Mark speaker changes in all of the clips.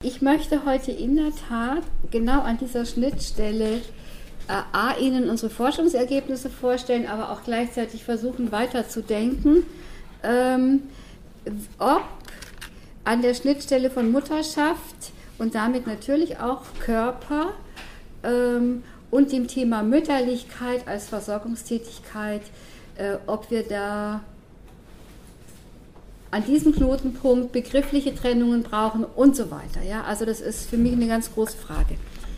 Speaker 1: Ich möchte heute in der Tat genau an dieser Schnittstelle Ihnen unsere Forschungsergebnisse vorstellen, aber auch gleichzeitig versuchen weiterzudenken, ob an der Schnittstelle von Mutterschaft und damit natürlich auch Körper und dem Thema Mütterlichkeit als Versorgungstätigkeit, ob wir da an diesem Knotenpunkt begriffliche Trennungen brauchen und so weiter. Ja? Also das ist für mich eine ganz große Frage.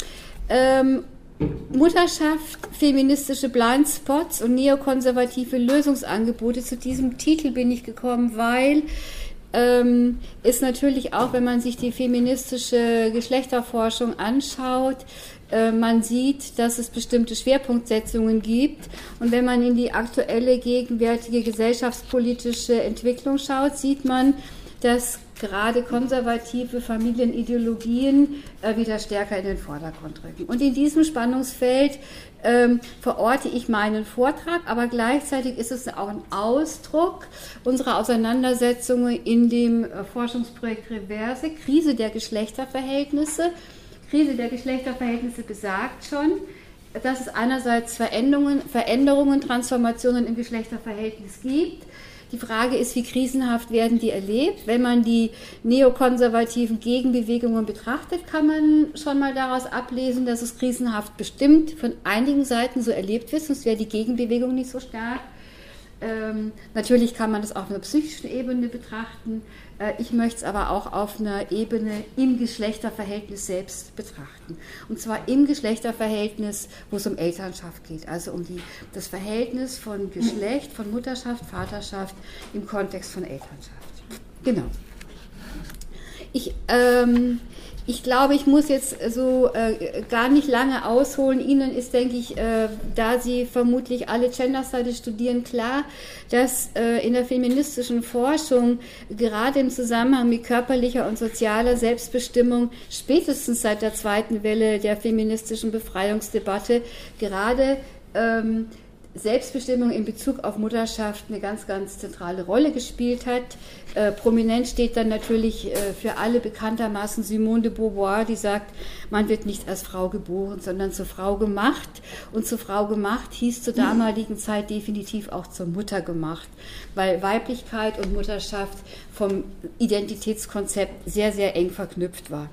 Speaker 1: Mutterschaft, feministische Blindspots und neokonservative Lösungsangebote. Zu diesem Titel bin ich gekommen, weil es natürlich auch, wenn man sich die feministische Geschlechterforschung anschaut, man sieht, dass es bestimmte Schwerpunktsetzungen gibt. Und wenn man in die aktuelle, gegenwärtige gesellschaftspolitische Entwicklung schaut, sieht man, dass gerade konservative Familienideologien wieder stärker in den Vordergrund rücken. Und in diesem Spannungsfeld verorte ich meinen Vortrag, aber gleichzeitig ist es auch ein Ausdruck unserer Auseinandersetzungen in dem Forschungsprojekt Reverse, Krise der Geschlechterverhältnisse. Krise der Geschlechterverhältnisse besagt schon, dass es einerseits Veränderungen, Transformationen im Geschlechterverhältnis gibt. Die Frage ist, wie krisenhaft werden die erlebt? Wenn man die neokonservativen Gegenbewegungen betrachtet, kann man schon mal daraus ablesen, dass es krisenhaft bestimmt von einigen Seiten so erlebt wird, sonst wäre die Gegenbewegung nicht so stark. Natürlich kann man das auf einer psychischen Ebene betrachten. Ich möchte es aber auch auf einer Ebene im Geschlechterverhältnis selbst betrachten. Und zwar im Geschlechterverhältnis, wo es um Elternschaft geht, also um das Verhältnis von Geschlecht, von Mutterschaft, Vaterschaft im Kontext von Elternschaft. Genau. Ich glaube, ich muss jetzt so gar nicht lange ausholen. Ihnen ist, denke ich, da Sie vermutlich alle Gender Studies studieren, klar, dass in der feministischen Forschung gerade im Zusammenhang mit körperlicher und sozialer Selbstbestimmung spätestens seit der zweiten Welle der feministischen Befreiungsdebatte gerade Selbstbestimmung in Bezug auf Mutterschaft eine ganz, ganz zentrale Rolle gespielt hat. Prominent steht dann natürlich für alle bekanntermaßen Simone de Beauvoir, die sagt, man wird nicht als Frau geboren, sondern zur Frau gemacht. Und zur Frau gemacht hieß zur damaligen Zeit definitiv auch zur Mutter gemacht, weil Weiblichkeit und Mutterschaft vom Identitätskonzept sehr, sehr eng verknüpft war.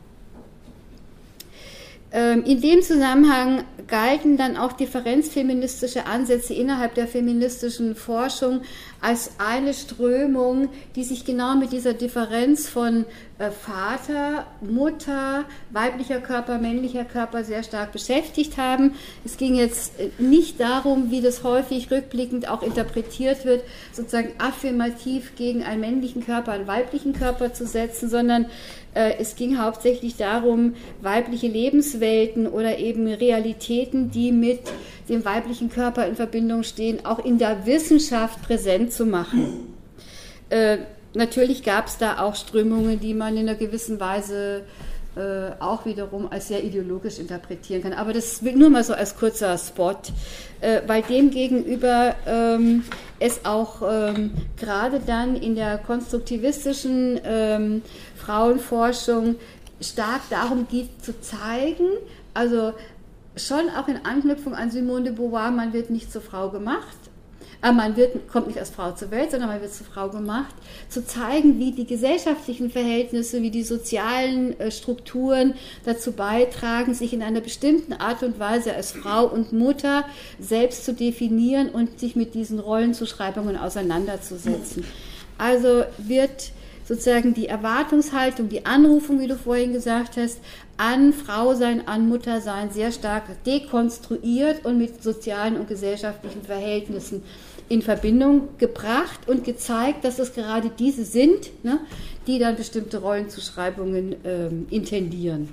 Speaker 1: In dem Zusammenhang galten dann auch differenzfeministische Ansätze innerhalb der feministischen Forschung als eine Strömung, die sich genau mit dieser Differenz von Vater, Mutter, weiblicher Körper, männlicher Körper sehr stark beschäftigt haben. Es ging jetzt nicht darum, wie das häufig rückblickend auch interpretiert wird, sozusagen affirmativ gegen einen männlichen Körper, einen weiblichen Körper zu setzen, sondern es ging hauptsächlich darum, weibliche Lebenswelten oder eben Realitäten, die mit dem weiblichen Körper in Verbindung stehen, auch in der Wissenschaft präsent zu machen. Natürlich gab es da auch Strömungen, die man in einer gewissen Weise auch wiederum als sehr ideologisch interpretieren kann. Aber das nur mal so als kurzer Spot, weil demgegenüber es auch gerade dann in der konstruktivistischen Frauenforschung stark darum geht zu zeigen, also schon auch in Anknüpfung an Simone de Beauvoir, man wird nicht zur Frau gemacht, kommt nicht als Frau zur Welt, sondern man wird zur Frau gemacht, zu zeigen, wie die gesellschaftlichen Verhältnisse, wie die sozialen Strukturen dazu beitragen, sich in einer bestimmten Art und Weise als Frau und Mutter selbst zu definieren und sich mit diesen Rollenzuschreibungen auseinanderzusetzen. Also wird sozusagen die Erwartungshaltung, die Anrufung, wie du vorhin gesagt hast, an Frausein, an Muttersein sehr stark dekonstruiert und mit sozialen und gesellschaftlichen Verhältnissen in Verbindung gebracht und gezeigt, dass es gerade diese sind, ne, die dann bestimmte Rollenzuschreibungen intendieren.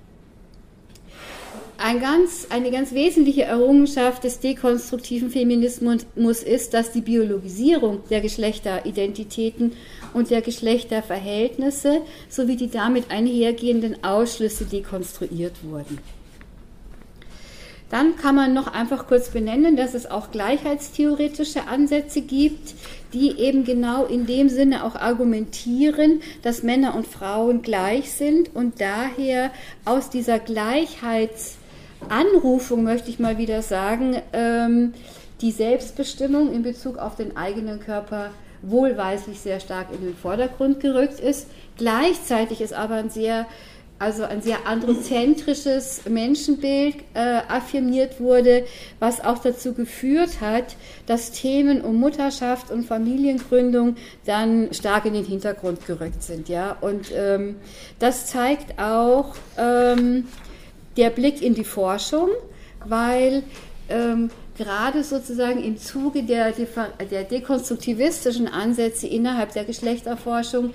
Speaker 1: Eine ganz wesentliche Errungenschaft des dekonstruktiven Feminismus ist, dass die Biologisierung der Geschlechteridentitäten und der Geschlechterverhältnisse sowie die damit einhergehenden Ausschlüsse dekonstruiert wurden. Dann kann man noch einfach kurz benennen, dass es auch gleichheitstheoretische Ansätze gibt, die eben genau in dem Sinne auch argumentieren, dass Männer und Frauen gleich sind und daher aus dieser Gleichheitsanrufung, möchte ich mal wieder sagen, die Selbstbestimmung in Bezug auf den eigenen Körper wohlweislich sehr stark in den Vordergrund gerückt ist. Gleichzeitig ist aber ein sehr androzentrisches Menschenbild affirmiert wurde, was auch dazu geführt hat, dass Themen um Mutterschaft und Familiengründung dann stark in den Hintergrund gerückt sind. Ja? Und das zeigt auch der Blick in die Forschung, weil gerade sozusagen im Zuge der dekonstruktivistischen Ansätze innerhalb der Geschlechterforschung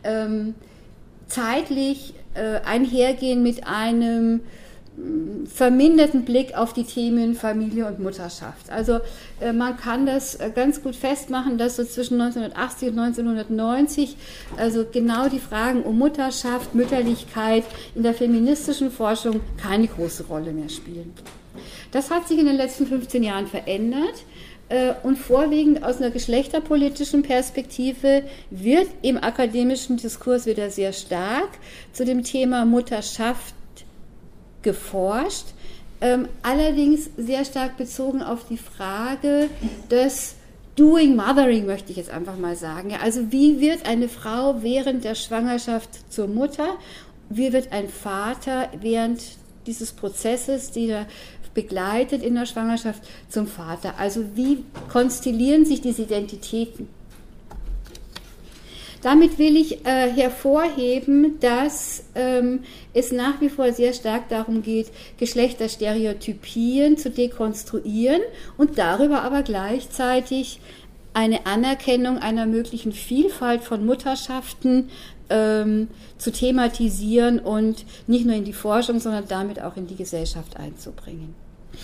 Speaker 1: zeitlich einhergehen mit einem verminderten Blick auf die Themen Familie und Mutterschaft. Also man kann das ganz gut festmachen, dass so zwischen 1980 und 1990 also genau die Fragen um Mutterschaft, Mütterlichkeit in der feministischen Forschung keine große Rolle mehr spielen. Das hat sich in den letzten 15 Jahren verändert. Und vorwiegend aus einer geschlechterpolitischen Perspektive wird im akademischen Diskurs wieder sehr stark zu dem Thema Mutterschaft geforscht, allerdings sehr stark bezogen auf die Frage des Doing Mothering, möchte ich jetzt einfach mal sagen. Also wie wird eine Frau während der Schwangerschaft zur Mutter, wie wird ein Vater während dieses Prozesses, der begleitet in der Schwangerschaft, zum Vater. Also wie konstellieren sich diese Identitäten? Damit will ich hervorheben, dass es nach wie vor sehr stark darum geht, Geschlechterstereotypien zu dekonstruieren und darüber aber gleichzeitig eine Anerkennung einer möglichen Vielfalt von Mutterschaften zu thematisieren und nicht nur in die Forschung, sondern damit auch in die Gesellschaft einzubringen.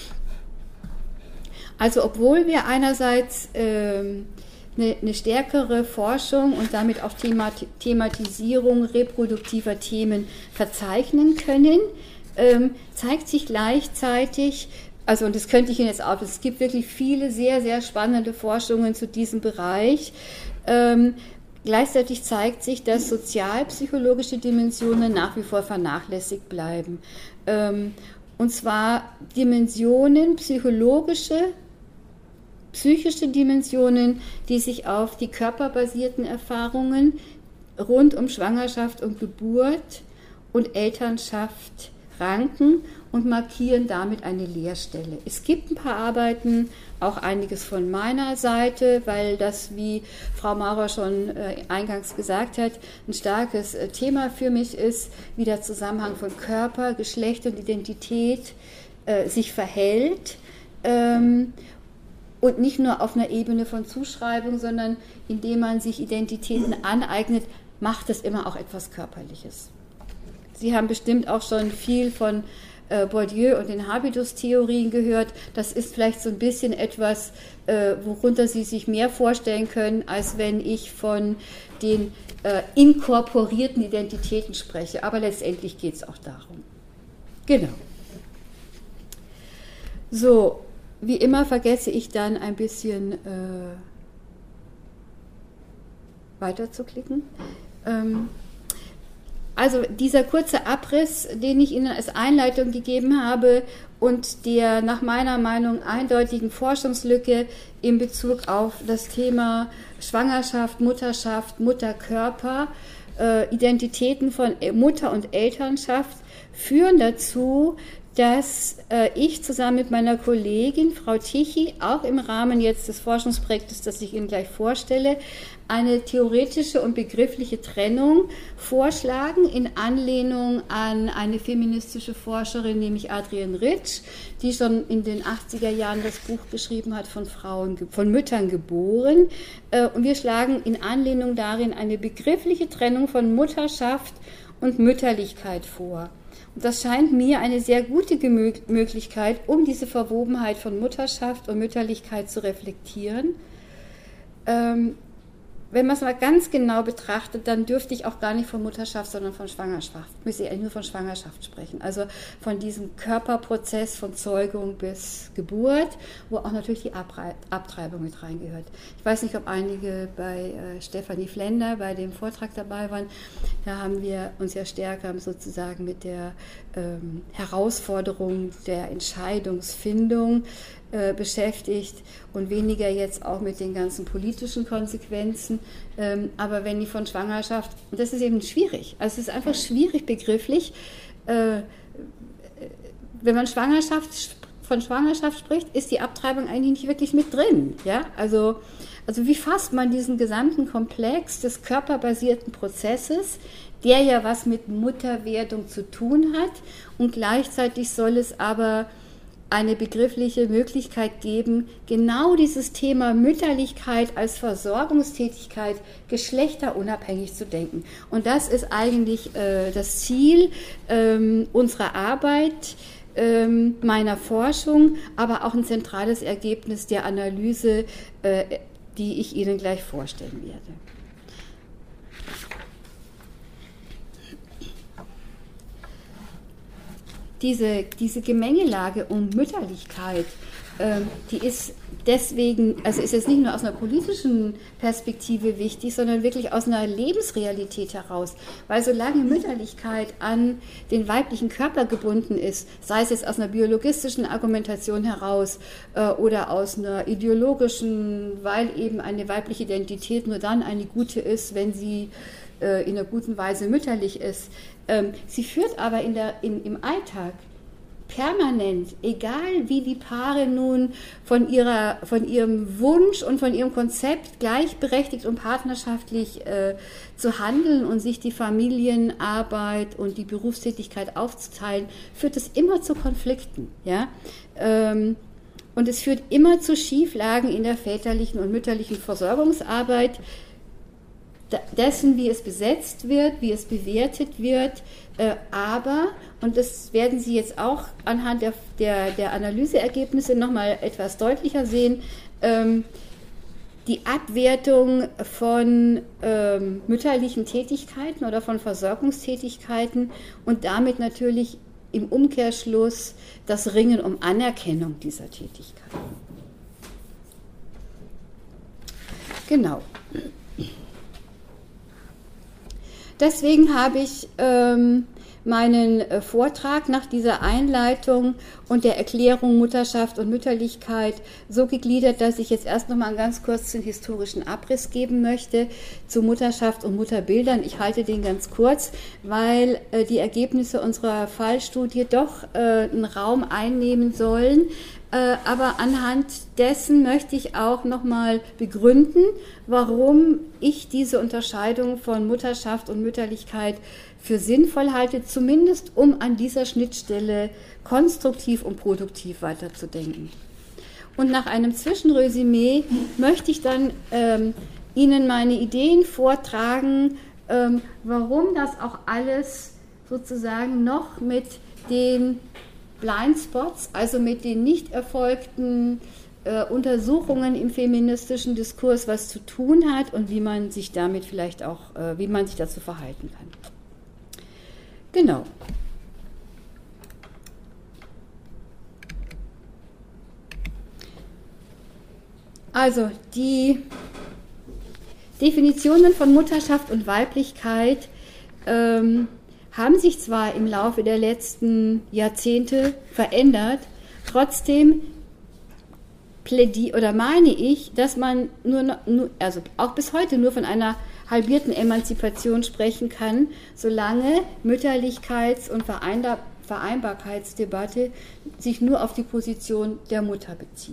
Speaker 1: Also obwohl wir einerseits eine stärkere Forschung und damit auch Thematisierung reproduktiver Themen verzeichnen können, zeigt sich gleichzeitig, also und das könnte ich Ihnen jetzt auch, es gibt wirklich viele sehr, sehr spannende Forschungen zu diesem Bereich. Gleichzeitig zeigt sich, dass sozialpsychologische Dimensionen nach wie vor vernachlässigt bleiben. Und zwar Dimensionen, psychische Dimensionen, die sich auf die körperbasierten Erfahrungen rund um Schwangerschaft und Geburt und Elternschaft ranken und markieren damit eine Leerstelle. Es gibt ein paar Arbeiten, auch einiges von meiner Seite, weil das, wie Frau Maurer schon eingangs gesagt hat, ein starkes Thema für mich ist, wie der Zusammenhang von Körper, Geschlecht und Identität sich verhält. Und nicht nur auf einer Ebene von Zuschreibung, sondern indem man sich Identitäten aneignet, macht es immer auch etwas Körperliches. Sie haben bestimmt auch schon viel von Bourdieu und den Habitus-Theorien gehört. Das ist vielleicht so ein bisschen etwas, worunter Sie sich mehr vorstellen können, als wenn ich von den inkorporierten Identitäten spreche. Aber letztendlich geht es auch darum. Genau. So. Wie immer vergesse ich dann ein bisschen weiterzuklicken. Also dieser kurze Abriss, den ich Ihnen als Einleitung gegeben habe und der nach meiner Meinung eindeutigen Forschungslücke in Bezug auf das Thema Schwangerschaft, Mutterschaft, Mutterkörper, Identitäten von Mutter und Elternschaft führen dazu, dass ich zusammen mit meiner Kollegin Frau Tichy auch im Rahmen jetzt des Forschungsprojektes, das ich Ihnen gleich vorstelle, eine theoretische und begriffliche Trennung vorschlagen in Anlehnung an eine feministische Forscherin, nämlich Adrienne Rich, die schon in den 80er Jahren das Buch geschrieben hat, von Müttern geboren. Und wir schlagen in Anlehnung darin eine begriffliche Trennung von Mutterschaft und Mütterlichkeit vor. Und das scheint mir eine sehr gute Möglichkeit, um diese Verwobenheit von Mutterschaft und Mütterlichkeit zu reflektieren. wenn man es mal ganz genau betrachtet, dann dürfte ich auch gar nicht von Mutterschaft, sondern von Schwangerschaft. Müsste ich eigentlich nur von Schwangerschaft sprechen. Also von diesem Körperprozess von Zeugung bis Geburt, wo auch natürlich die Abtreibung mit reingehört. Ich weiß nicht, ob einige bei Stefanie Flender bei dem Vortrag dabei waren. Da haben wir uns ja stärker sozusagen mit der Herausforderung der Entscheidungsfindung beschäftigt und weniger jetzt auch mit den ganzen politischen Konsequenzen. Aber wenn die von Schwangerschaft, und das ist eben schwierig, also es ist einfach schwierig begrifflich, wenn man von Schwangerschaft spricht, ist die Abtreibung eigentlich nicht wirklich mit drin. Ja? Also wie fasst man diesen gesamten Komplex des körperbasierten Prozesses, der ja was mit Mutterwerdung zu tun hat, und gleichzeitig soll es aber eine begriffliche Möglichkeit geben, genau dieses Thema Mütterlichkeit als Versorgungstätigkeit geschlechterunabhängig zu denken. Und das ist eigentlich das Ziel unserer Arbeit, meiner Forschung, aber auch ein zentrales Ergebnis der Analyse, die ich Ihnen gleich vorstellen werde. Diese Gemengelage um Mütterlichkeit, die ist deswegen, also ist jetzt nicht nur aus einer politischen Perspektive wichtig, sondern wirklich aus einer Lebensrealität heraus. Weil solange Mütterlichkeit an den weiblichen Körper gebunden ist, sei es jetzt aus einer biologistischen Argumentation heraus oder aus einer ideologischen, weil eben eine weibliche Identität nur dann eine gute ist, wenn sie in einer guten Weise mütterlich ist. Sie führt aber im Alltag permanent, egal wie die Paare nun von ihrem Wunsch und von ihrem Konzept gleichberechtigt und partnerschaftlich zu handeln und sich die Familienarbeit und die Berufstätigkeit aufzuteilen, führt es immer zu Konflikten. Ja? Und es führt immer zu Schieflagen in der väterlichen und mütterlichen Versorgungsarbeit, dessen, wie es besetzt wird, wie es bewertet wird, aber, und das werden Sie jetzt auch anhand der Analyseergebnisse nochmal etwas deutlicher sehen, die Abwertung von mütterlichen Tätigkeiten oder von Versorgungstätigkeiten und damit natürlich im Umkehrschluss das Ringen um Anerkennung dieser Tätigkeiten. Genau. Deswegen habe ich meinen Vortrag nach dieser Einleitung und der Erklärung Mutterschaft und Mütterlichkeit so gegliedert, dass ich jetzt erst noch mal einen ganz kurzen historischen Abriss geben möchte zu Mutterschaft und Mutterbildern. Ich halte den ganz kurz, weil die Ergebnisse unserer Fallstudie doch einen Raum einnehmen sollen. Aber anhand dessen möchte ich auch nochmal begründen, warum ich diese Unterscheidung von Mutterschaft und Mütterlichkeit für sinnvoll halte, zumindest um an dieser Schnittstelle konstruktiv und produktiv weiterzudenken. Und nach einem Zwischenresümee möchte ich dann Ihnen meine Ideen vortragen, warum das auch alles sozusagen noch mit den Blindspots, also mit den nicht erfolgten Untersuchungen im feministischen Diskurs was zu tun hat und wie man sich damit vielleicht auch, wie man sich dazu verhalten kann. Genau. Also die Definitionen von Mutterschaft und Weiblichkeit haben sich zwar im Laufe der letzten Jahrzehnte verändert, trotzdem meine ich, dass man also auch bis heute nur von einer halbierten Emanzipation sprechen kann, solange Mütterlichkeits- und Vereinbarkeitsdebatte sich nur auf die Position der Mutter bezieht.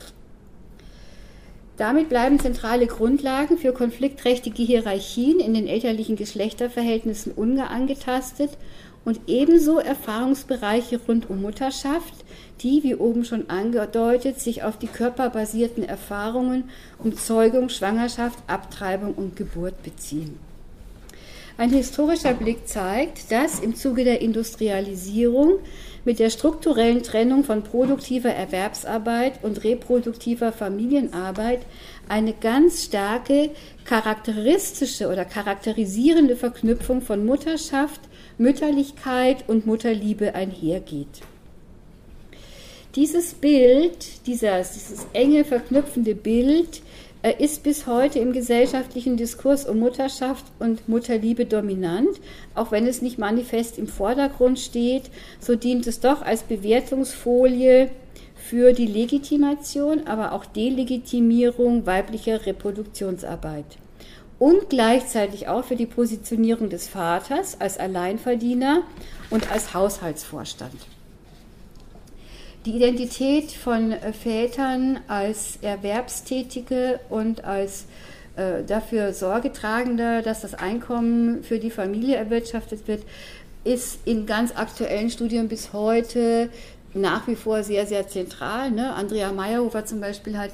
Speaker 1: Damit bleiben zentrale Grundlagen für konfliktträchtige Hierarchien in den elterlichen Geschlechterverhältnissen unangetastet und ebenso Erfahrungsbereiche rund um Mutterschaft, die, wie oben schon angedeutet, sich auf die körperbasierten Erfahrungen um Zeugung, Schwangerschaft, Abtreibung und Geburt beziehen. Ein historischer Blick zeigt, dass im Zuge der Industrialisierung mit der strukturellen Trennung von produktiver Erwerbsarbeit und reproduktiver Familienarbeit eine ganz starke charakteristische oder charakterisierende Verknüpfung von Mutterschaft, Mütterlichkeit und Mutterliebe einhergeht. Dieses Bild, dieses enge verknüpfende Bild, ist bis heute im gesellschaftlichen Diskurs um Mutterschaft und Mutterliebe dominant. Auch wenn es nicht manifest im Vordergrund steht, so dient es doch als Bewertungsfolie für die Legitimation, aber auch Delegitimierung weiblicher Reproduktionsarbeit. Und gleichzeitig auch für die Positionierung des Vaters als Alleinverdiener und als Haushaltsvorstand. Die Identität von Vätern als Erwerbstätige und als dafür Sorge tragender, dass das Einkommen für die Familie erwirtschaftet wird, ist in ganz aktuellen Studien bis heute nach wie vor sehr, sehr zentral. Ne? Andrea Meyerhofer zum Beispiel hat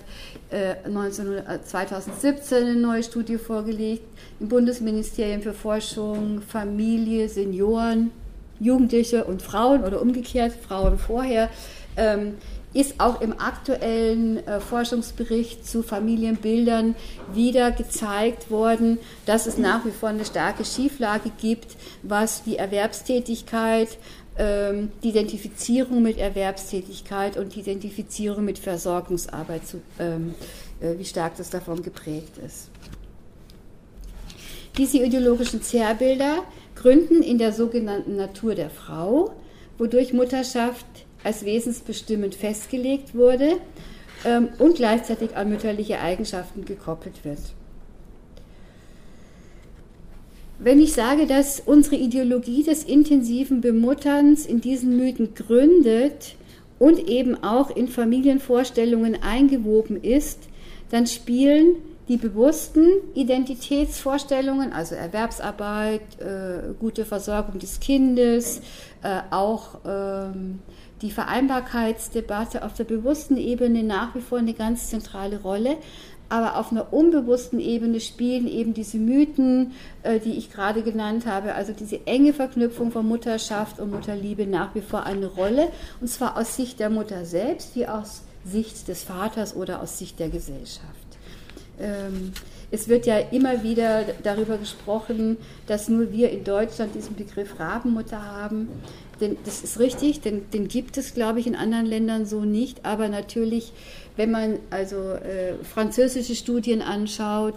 Speaker 1: 2017 eine neue Studie vorgelegt im Bundesministerium für Forschung, Familie, Senioren, Jugendliche und Frauen oder umgekehrt, Frauen vorher, ist auch im aktuellen Forschungsbericht zu Familienbildern wieder gezeigt worden, dass es nach wie vor eine starke Schieflage gibt, was die Erwerbstätigkeit, die Identifizierung mit Erwerbstätigkeit und die Identifizierung mit Versorgungsarbeit, wie stark das davon geprägt ist. Diese ideologischen Zerrbilder gründen in der sogenannten Natur der Frau, wodurch Mutterschaft als wesensbestimmend festgelegt wurde und gleichzeitig an mütterliche Eigenschaften gekoppelt wird. Wenn ich sage, dass unsere Ideologie des intensiven Bemutterns in diesen Mythen gründet und eben auch in Familienvorstellungen eingewoben ist, dann spielen die bewussten Identitätsvorstellungen, also Erwerbsarbeit, gute Versorgung des Kindes, auch die Vereinbarkeitsdebatte auf der bewussten Ebene nach wie vor eine ganz zentrale Rolle. Aber auf einer unbewussten Ebene spielen eben diese Mythen, die ich gerade genannt habe, also diese enge Verknüpfung von Mutterschaft und Mutterliebe nach wie vor eine Rolle. Und zwar aus Sicht der Mutter selbst, wie aus Sicht des Vaters oder aus Sicht der Gesellschaft. Es wird ja immer wieder darüber gesprochen, dass nur wir in Deutschland diesen Begriff Rabenmutter haben. Denn das ist richtig, den gibt es, glaube ich, in anderen Ländern so nicht. Aber natürlich, wenn man also französische Studien anschaut,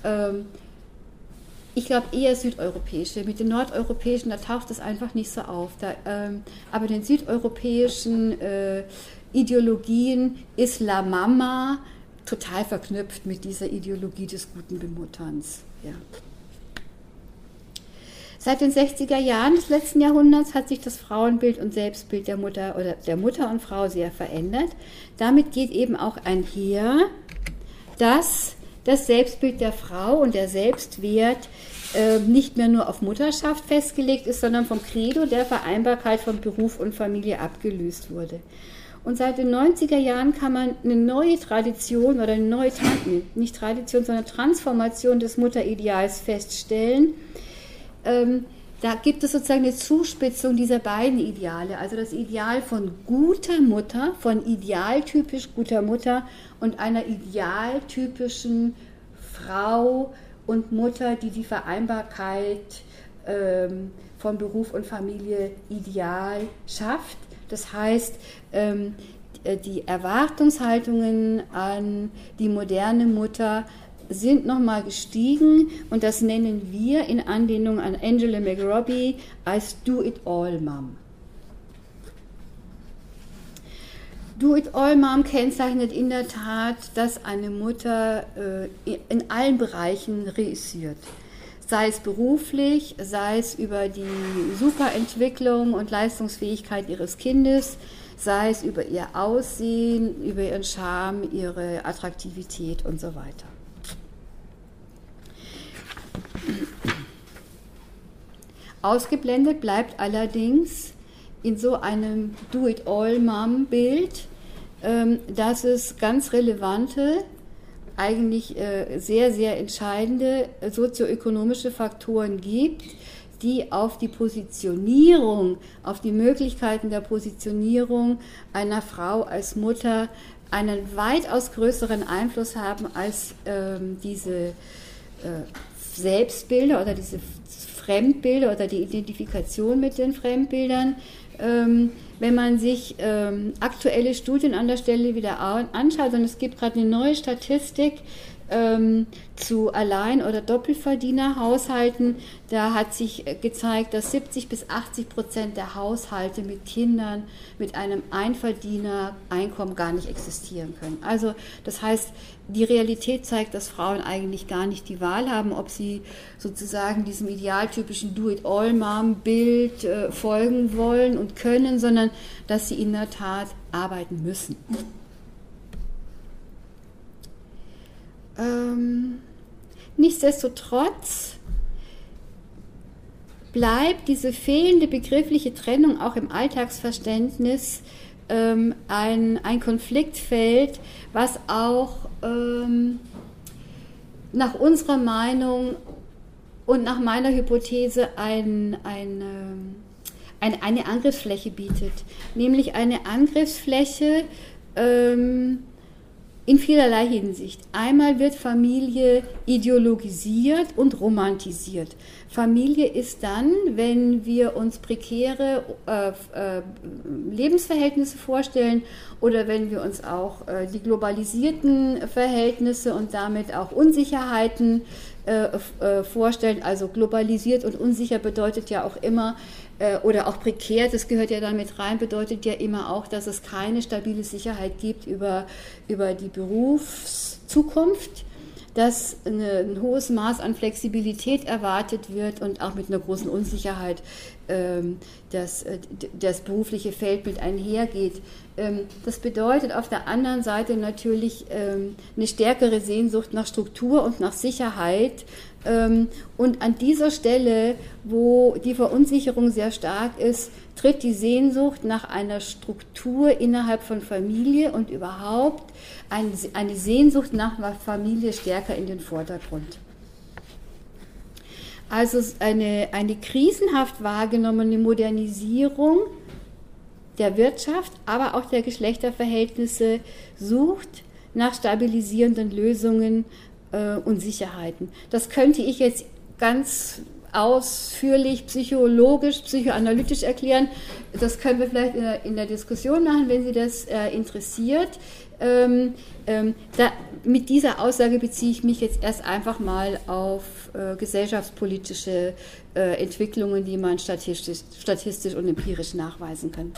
Speaker 1: ich glaube eher südeuropäische. Mit den nordeuropäischen, da taucht es einfach nicht so auf. Aber den südeuropäischen Ideologien ist La Mama total verknüpft mit dieser Ideologie des guten Bemutterns. Ja. Seit den 60er Jahren des letzten Jahrhunderts hat sich das Frauenbild und Selbstbild der Mutter und Frau sehr verändert. Damit geht eben auch einher, dass das Selbstbild der Frau und der Selbstwert nicht mehr nur auf Mutterschaft festgelegt ist, sondern vom Credo der Vereinbarkeit von Beruf und Familie abgelöst wurde. Und seit den 90er Jahren kann man eine neue Tradition oder eine neue, nicht Tradition, sondern Transformation des Mutterideals feststellen. Da gibt es sozusagen eine Zuspitzung dieser beiden Ideale, also das Ideal von guter Mutter, von idealtypisch guter Mutter und einer idealtypischen Frau und Mutter, die die Vereinbarkeit von Beruf und Familie ideal schafft. Das heißt, die Erwartungshaltungen an die moderne Mutter sind nochmal gestiegen und das nennen wir in Anlehnung an Angela McRobbie als Do-it-all-Mom. Do-it-all-Mom kennzeichnet in der Tat, dass eine Mutter in allen Bereichen reüssiert. Sei es beruflich, sei es über die Superentwicklung und Leistungsfähigkeit ihres Kindes, sei es über ihr Aussehen, über ihren Charme, ihre Attraktivität und so weiter. Ausgeblendet bleibt allerdings in so einem Do-it-all-Mom-Bild, dass es ganz relevante, eigentlich sehr, sehr entscheidende sozioökonomische Faktoren gibt, die auf die Positionierung, auf die Möglichkeiten der Positionierung einer Frau als Mutter einen weitaus größeren Einfluss haben als diese Selbstbilder oder diese Fremdbilder oder die Identifikation mit den Fremdbildern. Wenn man sich aktuelle Studien an der Stelle wieder anschaut, und es gibt gerade eine neue Statistik zu Allein- oder Doppelverdienerhaushalten, da hat sich gezeigt, dass 70-80% der Haushalte mit Kindern mit einem Einverdienereinkommen gar nicht existieren können. Also das heißt, die Realität zeigt, dass Frauen eigentlich gar nicht die Wahl haben, ob sie sozusagen diesem idealtypischen Do-it-all-Mom-Bild folgen wollen und können, sondern dass sie in der Tat arbeiten müssen. Nichtsdestotrotz bleibt diese fehlende begriffliche Trennung auch im Alltagsverständnis ein Konfliktfeld, was auch nach unserer Meinung und nach meiner Hypothese eine Angriffsfläche bietet. Nämlich eine Angriffsfläche in vielerlei Hinsicht. Einmal wird Familie ideologisiert und romantisiert. Familie ist dann, wenn wir uns prekäre Lebensverhältnisse vorstellen oder wenn wir uns auch die globalisierten Verhältnisse und damit auch Unsicherheiten vorstellen. Also globalisiert und unsicher bedeutet ja auch immer, oder auch prekär, das gehört ja damit rein, bedeutet ja immer auch, dass es keine stabile Sicherheit gibt über die Berufszukunft, dass ein hohes Maß an Flexibilität erwartet wird und auch mit einer großen Unsicherheit das berufliche Feldbild einhergeht. Das bedeutet auf der anderen Seite natürlich eine stärkere Sehnsucht nach Struktur und nach Sicherheit. Und an dieser Stelle, wo die Verunsicherung sehr stark ist, tritt die Sehnsucht nach einer Struktur innerhalb von Familie und überhaupt eine Sehnsucht nach Familie stärker in den Vordergrund. Also eine krisenhaft wahrgenommene Modernisierung der Wirtschaft, aber auch der Geschlechterverhältnisse sucht nach stabilisierenden Lösungen und Sicherheiten. Das könnte ich jetzt ganz ausführlich psychologisch, psychoanalytisch erklären. Das können wir vielleicht in der Diskussion machen, wenn Sie das interessiert. Mit dieser Aussage beziehe ich mich jetzt erst einfach mal auf gesellschaftspolitische Entwicklungen, die man statistisch und empirisch nachweisen kann.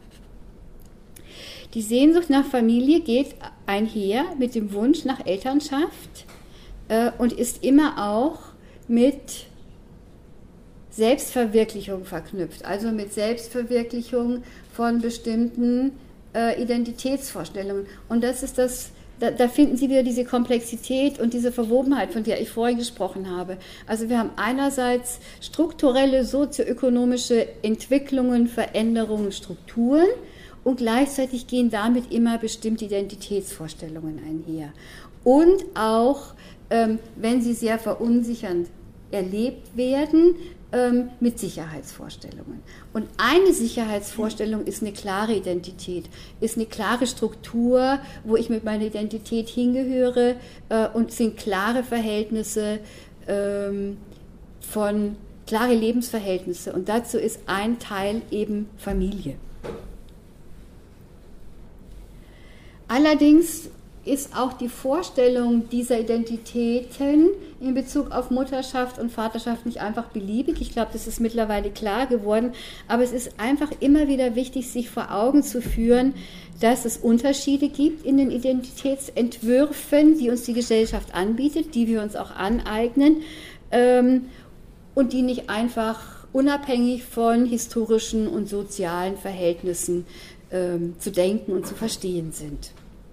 Speaker 1: Die Sehnsucht nach Familie geht einher mit dem Wunsch nach Elternschaft und ist immer auch mit Selbstverwirklichung verknüpft, also mit Selbstverwirklichung von bestimmten Identitätsvorstellungen. Und das ist da finden Sie wieder diese Komplexität und diese Verwobenheit, von der ich vorhin gesprochen habe. Also wir haben einerseits strukturelle sozioökonomische Entwicklungen, Veränderungen, Strukturen und gleichzeitig gehen damit immer bestimmte Identitätsvorstellungen einher. Und auch, wenn sie sehr verunsichernd erlebt werden, mit Sicherheitsvorstellungen. Und eine Sicherheitsvorstellung ist eine klare Identität, ist eine klare Struktur, wo ich mit meiner Identität hingehöre und sind klare Verhältnisse klare Lebensverhältnisse. Und dazu ist ein Teil eben Familie. Allerdings ist auch die Vorstellung dieser Identitäten in Bezug auf Mutterschaft und Vaterschaft nicht einfach beliebig. Ich glaube, das ist mittlerweile klar geworden. Aber es ist einfach immer wieder wichtig, sich vor Augen zu führen, dass es Unterschiede gibt in den Identitätsentwürfen, die uns die Gesellschaft anbietet, die wir uns auch aneignen und die nicht einfach unabhängig von historischen und sozialen Verhältnissen zu denken und zu verstehen sind.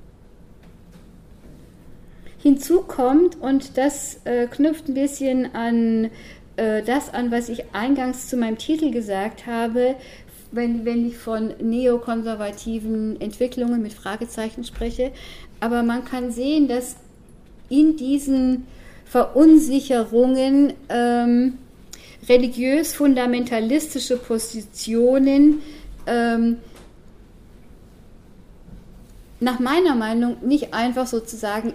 Speaker 1: Hinzu kommt, und das knüpft ein bisschen an das an, was ich eingangs zu meinem Titel gesagt habe, wenn ich von neokonservativen Entwicklungen mit Fragezeichen spreche, aber man kann sehen, dass in diesen Verunsicherungen religiös-fundamentalistische Positionen nach meiner Meinung nicht einfach sozusagen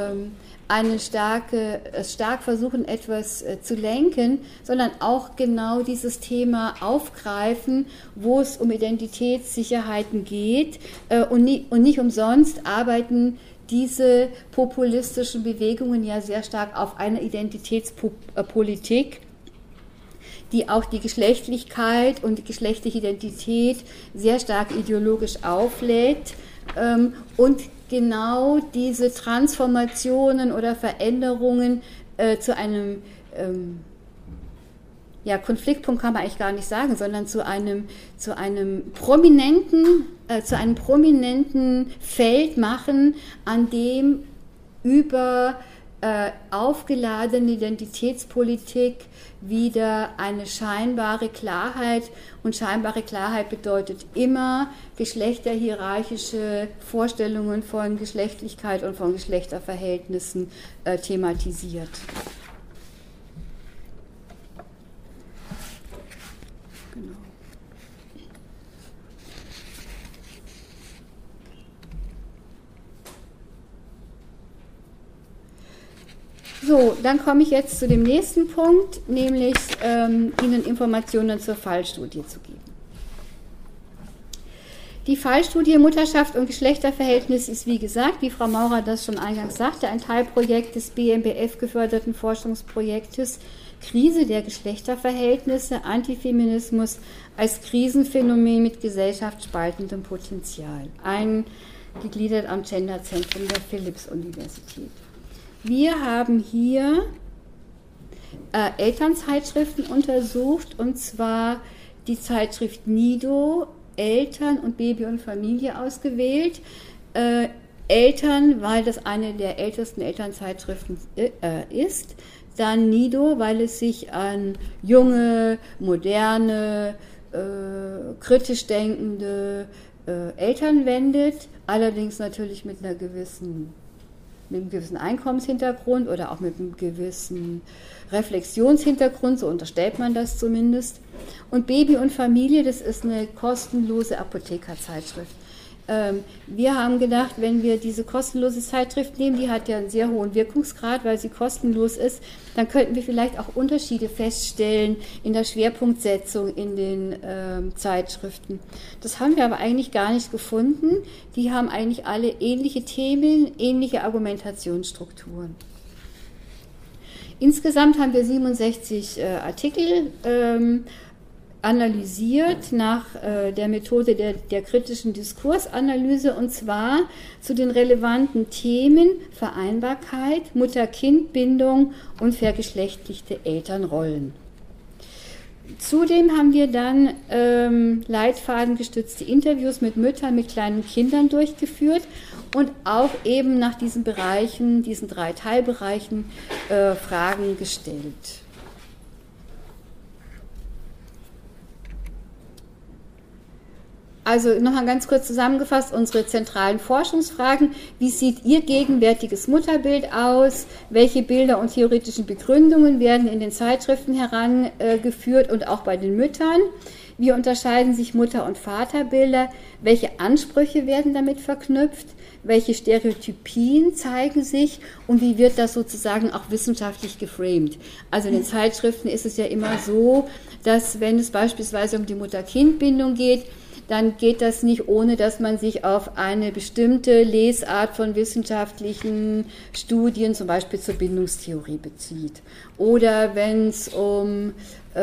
Speaker 1: stark versuchen, etwas zu lenken, sondern auch genau dieses Thema aufgreifen, wo es um Identitätssicherheiten geht. Und nicht umsonst arbeiten diese populistischen Bewegungen ja sehr stark auf einer Identitätspolitik, die auch die Geschlechtlichkeit und die geschlechtliche Identität sehr stark ideologisch auflädt. Und genau diese Transformationen oder Veränderungen zu einem Konfliktpunkt kann man eigentlich gar nicht sagen, sondern zu einem prominenten Feld machen, an dem über aufgeladene Identitätspolitik wieder eine scheinbare Klarheit, und scheinbare Klarheit bedeutet immer geschlechterhierarchische Vorstellungen von Geschlechtlichkeit und von Geschlechterverhältnissen thematisiert. Genau. So, dann komme ich jetzt zu dem nächsten Punkt, nämlich Ihnen Informationen zur Fallstudie zu geben. Die Fallstudie Mutterschaft und Geschlechterverhältnis ist, wie gesagt, wie Frau Maurer das schon eingangs sagte, ein Teilprojekt des BMBF geförderten Forschungsprojektes Krise der Geschlechterverhältnisse, Antifeminismus als Krisenphänomen mit gesellschaftsspaltendem Potenzial, eingegliedert am Genderzentrum der Philipps-Universität. Wir haben hier Elternzeitschriften untersucht, und zwar die Zeitschrift Nido, Eltern und Baby und Familie ausgewählt. Eltern, weil das eine der ältesten Elternzeitschriften ist. Dann Nido, weil es sich an junge, moderne, kritisch denkende Eltern wendet, allerdings natürlich mit einem gewissen Einkommenshintergrund oder auch mit einem gewissen Reflexionshintergrund, so unterstellt man das zumindest. Und Baby und Familie, das ist eine kostenlose Apothekerzeitschrift. Wir haben gedacht, wenn wir diese kostenlose Zeitschrift nehmen, die hat ja einen sehr hohen Wirkungsgrad, weil sie kostenlos ist, dann könnten wir vielleicht auch Unterschiede feststellen in der Schwerpunktsetzung in den Zeitschriften. Das haben wir aber eigentlich gar nicht gefunden. Die haben eigentlich alle ähnliche Themen, ähnliche Argumentationsstrukturen. Insgesamt haben wir 67 Artikel analysiert nach der Methode der kritischen Diskursanalyse, und zwar zu den relevanten Themen Vereinbarkeit, Mutter-Kind-Bindung und vergeschlechtlichte Elternrollen. Zudem haben wir dann leitfadengestützte Interviews mit Müttern mit kleinen Kindern durchgeführt und auch eben nach diesen Bereichen, diesen 3 Teilbereichen Fragen gestellt. Also nochmal ganz kurz zusammengefasst, unsere zentralen Forschungsfragen: Wie sieht Ihr gegenwärtiges Mutterbild aus? Welche Bilder und theoretischen Begründungen werden in den Zeitschriften herangeführt und auch bei den Müttern? Wie unterscheiden sich Mutter- und Vaterbilder? Welche Ansprüche werden damit verknüpft? Welche Stereotypien zeigen sich? Und wie wird das sozusagen auch wissenschaftlich geframed? Also in den Zeitschriften ist es ja immer so, dass wenn es beispielsweise um die Mutter-Kind-Bindung geht, dann geht das nicht, ohne dass man sich auf eine bestimmte Lesart von wissenschaftlichen Studien, zum Beispiel zur Bindungstheorie, bezieht. Oder wenn es um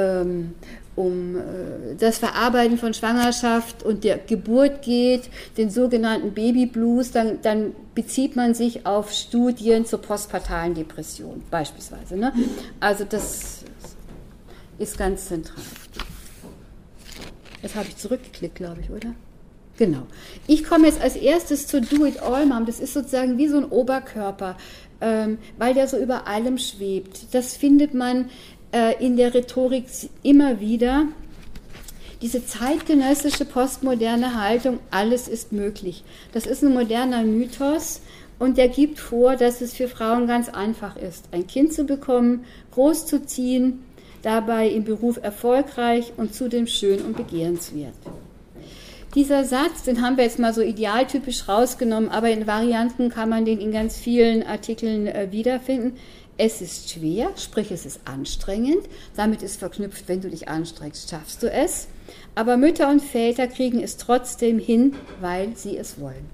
Speaker 1: das Verarbeiten von Schwangerschaft und der Geburt geht, den sogenannten Babyblues, dann bezieht man sich auf Studien zur postpartalen Depression beispielsweise. Ne? Also das ist ganz zentral. Jetzt habe ich zurückgeklickt, glaube ich, oder? Genau. Ich komme jetzt als erstes zur Do-it-all-Mom. Das ist sozusagen wie so ein Oberkörper, weil der so über allem schwebt. Das findet man in der Rhetorik immer wieder. Diese zeitgenössische postmoderne Haltung, alles ist möglich. Das ist ein moderner Mythos, Und der gibt vor, dass es für Frauen ganz einfach ist, ein Kind zu bekommen, großzuziehen, dabei im Beruf erfolgreich und zudem schön und begehrenswert. Dieser Satz, den haben wir jetzt mal so idealtypisch rausgenommen, aber in Varianten kann man den in ganz vielen Artikeln wiederfinden. Es ist schwer, sprich es ist anstrengend. Damit ist verknüpft, wenn du dich anstrengst, schaffst du es. Aber Mütter und Väter kriegen es trotzdem hin, weil sie es wollen.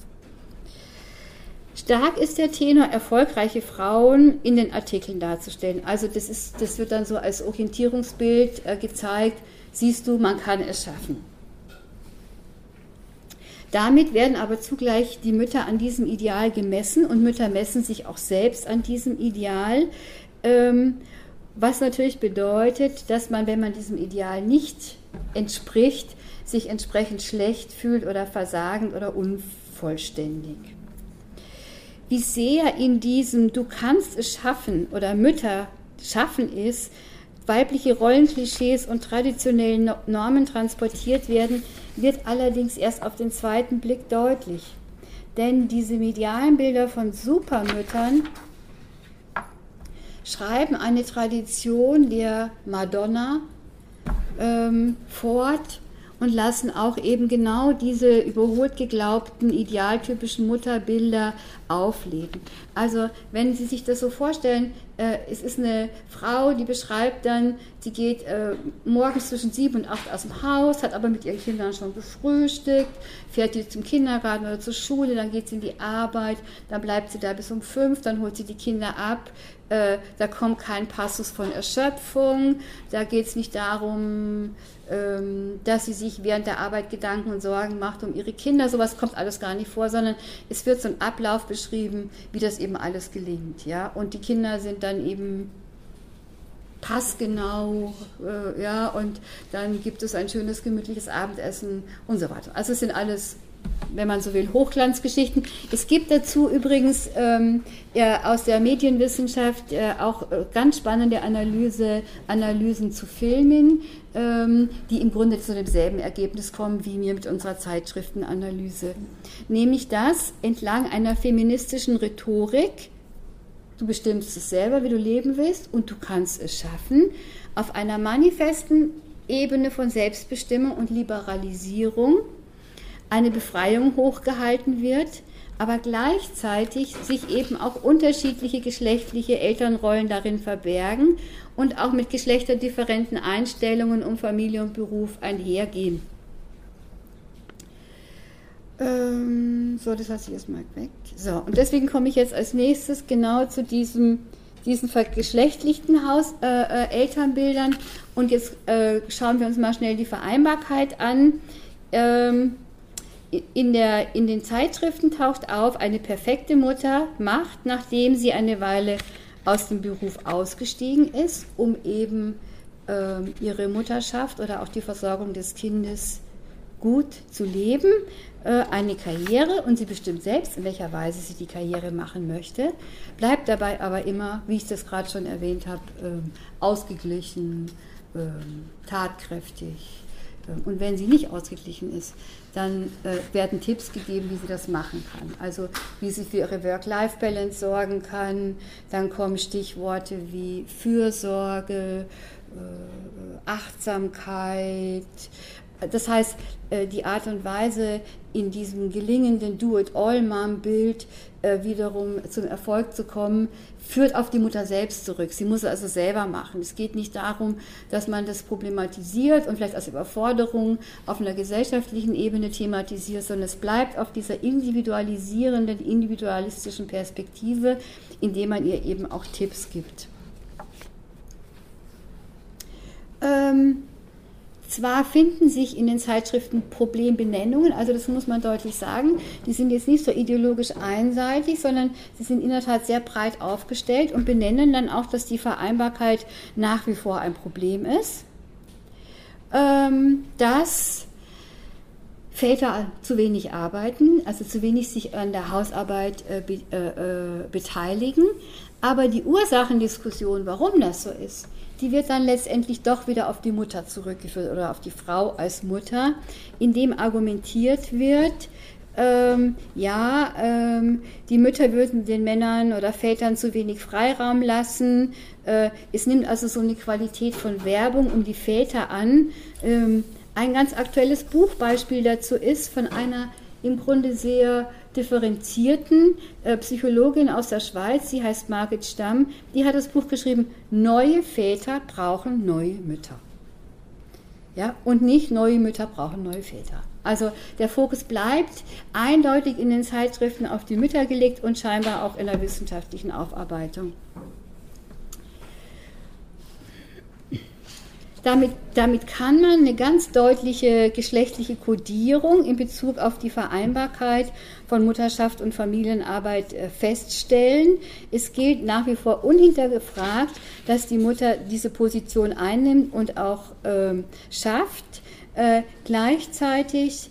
Speaker 1: Stark ist der Tenor, erfolgreiche Frauen in den Artikeln darzustellen. Also das wird dann so als Orientierungsbild gezeigt. Siehst du, man kann es schaffen. Damit werden aber zugleich die Mütter an diesem Ideal gemessen und Mütter messen sich auch selbst an diesem Ideal, was natürlich bedeutet, dass man, wenn man diesem Ideal nicht entspricht, sich entsprechend schlecht fühlt oder versagend oder unvollständig. Wie sehr in diesem Du kannst es schaffen oder Mütter schaffen es, weibliche Rollenklischees und traditionellen Normen transportiert werden, wird allerdings erst auf den zweiten Blick deutlich. Denn diese medialen Bilder von Supermüttern schreiben eine Tradition der Madonna fort und lassen auch eben genau diese überholt geglaubten idealtypischen Mutterbilder aufleben. Also wenn Sie sich das so vorstellen, es ist eine Frau, die beschreibt dann, sie geht morgens zwischen 7 und 8 aus dem Haus, hat aber mit ihren Kindern schon gefrühstückt, fährt die zum Kindergarten oder zur Schule, dann geht sie in die Arbeit, dann bleibt sie da bis um 5, dann holt sie die Kinder ab. Da kommt kein Passus von Erschöpfung, da geht es nicht darum, dass sie sich während der Arbeit Gedanken und Sorgen macht um ihre Kinder, sowas kommt alles gar nicht vor, sondern es wird so ein Ablauf beschrieben, wie das eben alles gelingt. Ja? Und die Kinder sind dann eben passgenau, ja, und dann gibt es ein schönes, gemütliches Abendessen und so weiter. Also es sind alles, wenn man so will, Hochglanzgeschichten. Es gibt dazu übrigens aus der Medienwissenschaft auch ganz spannende Analysen zu Filmen, die im Grunde zu demselben Ergebnis kommen wie wir mit unserer Zeitschriftenanalyse. Nämlich dass entlang einer feministischen Rhetorik, du bestimmst es selber, wie du leben willst und du kannst es schaffen, auf einer manifesten Ebene von Selbstbestimmung und Liberalisierung eine Befreiung hochgehalten wird, aber gleichzeitig sich eben auch unterschiedliche geschlechtliche Elternrollen darin verbergen und auch mit geschlechterdifferenten Einstellungen um Familie und Beruf einhergehen. So, das lasse ich erstmal weg. So, und deswegen komme ich jetzt als nächstes genau zu diesen vergeschlechtlichten Elternbildern und jetzt schauen wir uns mal schnell die Vereinbarkeit an. In den Zeitschriften taucht auf, eine perfekte Mutter macht, nachdem sie eine Weile aus dem Beruf ausgestiegen ist, um eben ihre Mutterschaft oder auch die Versorgung des Kindes gut zu leben, eine Karriere, und sie bestimmt selbst, in welcher Weise sie die Karriere machen möchte, bleibt dabei aber immer, wie ich das gerade schon erwähnt habe, ausgeglichen, tatkräftig. Und wenn sie nicht ausgeglichen ist, dann werden Tipps gegeben, wie sie das machen kann. Also wie sie für ihre Work-Life-Balance sorgen kann. Dann kommen Stichworte wie Fürsorge, Achtsamkeit. Das heißt, die Art und Weise, in diesem gelingenden Do-it-all-Mom-Bild wiederum zum Erfolg zu kommen, führt auf die Mutter selbst zurück. Sie muss es also selber machen. Es geht nicht darum, dass man das problematisiert und vielleicht als Überforderung auf einer gesellschaftlichen Ebene thematisiert, sondern es bleibt auf dieser individualisierenden, individualistischen Perspektive, indem man ihr eben auch Tipps gibt. Zwar finden sich in den Zeitschriften Problembenennungen, also das muss man deutlich sagen, die sind jetzt nicht so ideologisch einseitig, sondern sie sind in der Tat sehr breit aufgestellt und benennen dann auch, dass die Vereinbarkeit nach wie vor ein Problem ist, dass Väter zu wenig arbeiten, also zu wenig sich an der Hausarbeit beteiligen, aber die Ursachendiskussion, warum das so ist, die wird dann letztendlich doch wieder auf die Mutter zurückgeführt oder auf die Frau als Mutter, indem argumentiert wird, die Mütter würden den Männern oder Vätern zu wenig Freiraum lassen. Es nimmt also so eine Qualität von Werbung um die Väter an. Ein ganz aktuelles Buchbeispiel dazu ist von einer im Grunde sehr differenzierten Psychologin aus der Schweiz, sie heißt Margit Stamm, die hat das Buch geschrieben, Neue Väter brauchen neue Mütter. Ja, und nicht neue Mütter brauchen neue Väter. Also der Fokus bleibt eindeutig in den Zeitschriften auf die Mütter gelegt und scheinbar auch in der wissenschaftlichen Aufarbeitung. Damit kann man eine ganz deutliche geschlechtliche Kodierung in Bezug auf die Vereinbarkeit von Mutterschaft und Familienarbeit feststellen. Es gilt nach wie vor unhinterfragt, dass die Mutter diese Position einnimmt und auch schafft. Gleichzeitig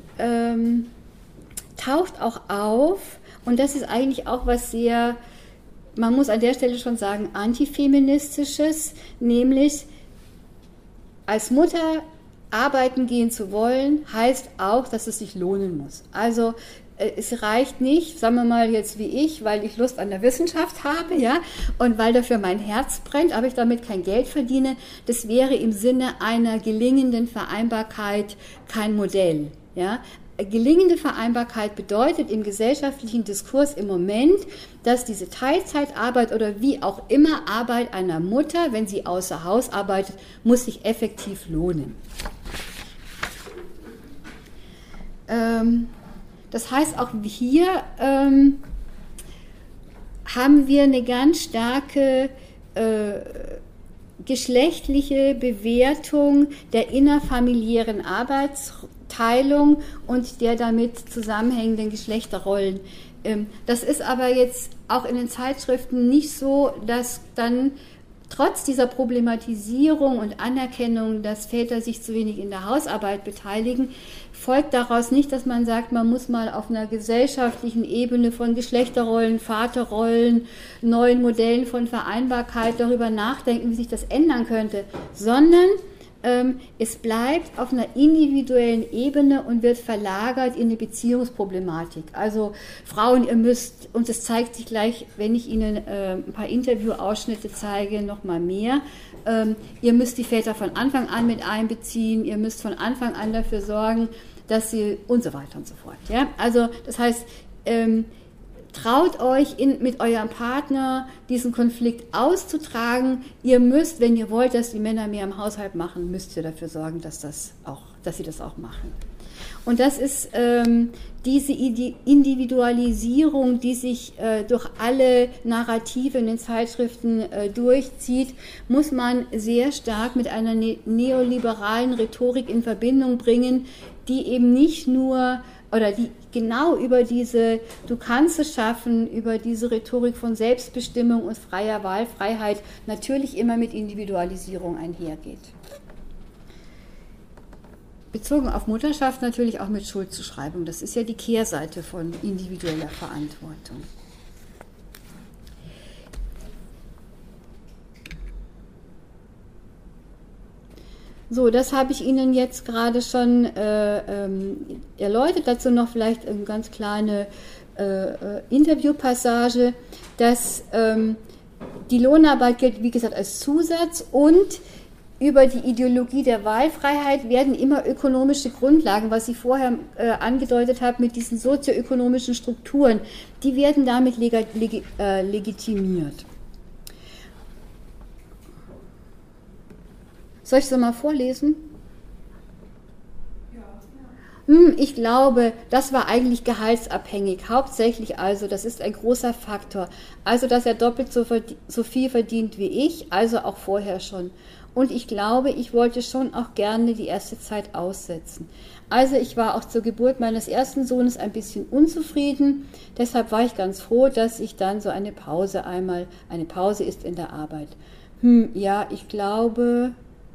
Speaker 1: taucht auch auf, und das ist eigentlich auch was sehr, man muss an der Stelle schon sagen, antifeministisches, nämlich als Mutter arbeiten gehen zu wollen, heißt auch, dass es sich lohnen muss. Also es reicht nicht, sagen wir mal jetzt wie ich, weil ich Lust an der Wissenschaft habe, ja, und weil dafür mein Herz brennt, aber ich damit kein Geld verdiene. Das wäre im Sinne einer gelingenden Vereinbarkeit kein Modell, ja. Gelingende Vereinbarkeit bedeutet im gesellschaftlichen Diskurs im Moment, dass diese Teilzeitarbeit oder wie auch immer Arbeit einer Mutter, wenn sie außer Haus arbeitet, muss sich effektiv lohnen. Das heißt, auch hier haben wir eine ganz starke geschlechtliche Bewertung der innerfamiliären Arbeitsteilung und der damit zusammenhängenden Geschlechterrollen. Das ist aber jetzt auch in den Zeitschriften nicht so, dass dann trotz dieser Problematisierung und Anerkennung, dass Väter sich zu wenig in der Hausarbeit beteiligen, folgt daraus nicht, dass man sagt, man muss mal auf einer gesellschaftlichen Ebene von Geschlechterrollen, Vaterrollen, neuen Modellen von Vereinbarkeit darüber nachdenken, wie sich das ändern könnte, sondern es bleibt auf einer individuellen Ebene und wird verlagert in eine Beziehungsproblematik. Also Frauen, ihr müsst, und das zeigt sich gleich, wenn ich Ihnen ein paar Interviewausschnitte zeige, noch mal mehr, ihr müsst die Väter von Anfang an mit einbeziehen, ihr müsst von Anfang an dafür sorgen, dass sie und so weiter und so fort. Ja? Also das heißt, traut euch mit eurem Partner diesen Konflikt auszutragen. Ihr müsst, wenn ihr wollt, dass die Männer mehr im Haushalt machen, müsst ihr dafür sorgen, dass sie das auch machen. Und das ist diese Individualisierung, die sich durch alle Narrative in den Zeitschriften durchzieht, muss man sehr stark mit einer neoliberalen Rhetorik in Verbindung bringen, die eben nicht nur oder die genau über diese, du kannst es schaffen, über diese Rhetorik von Selbstbestimmung und freier Wahlfreiheit natürlich immer mit Individualisierung einhergeht. Bezogen auf Mutterschaft natürlich auch mit Schuldzuschreibung. Das ist ja die Kehrseite von individueller Verantwortung. So, das habe ich Ihnen jetzt gerade schon erläutert. Dazu noch vielleicht eine ganz kleine Interviewpassage, dass die Lohnarbeit gilt, wie gesagt, als Zusatz und über die Ideologie der Wahlfreiheit werden immer ökonomische Grundlagen, was ich vorher angedeutet habe mit diesen sozioökonomischen Strukturen, die werden damit legitimiert. Soll ich es mal vorlesen? Ja. Ich glaube, das war eigentlich gehaltsabhängig. Hauptsächlich also, das ist ein großer Faktor. Also, dass er doppelt so viel verdient wie ich, also auch vorher schon. Und ich glaube, ich wollte schon auch gerne die erste Zeit aussetzen. Also ich war auch zur Geburt meines ersten Sohnes ein bisschen unzufrieden. Deshalb war ich ganz froh, dass ich dann so eine Pause ist in der Arbeit. Ja, ich glaube,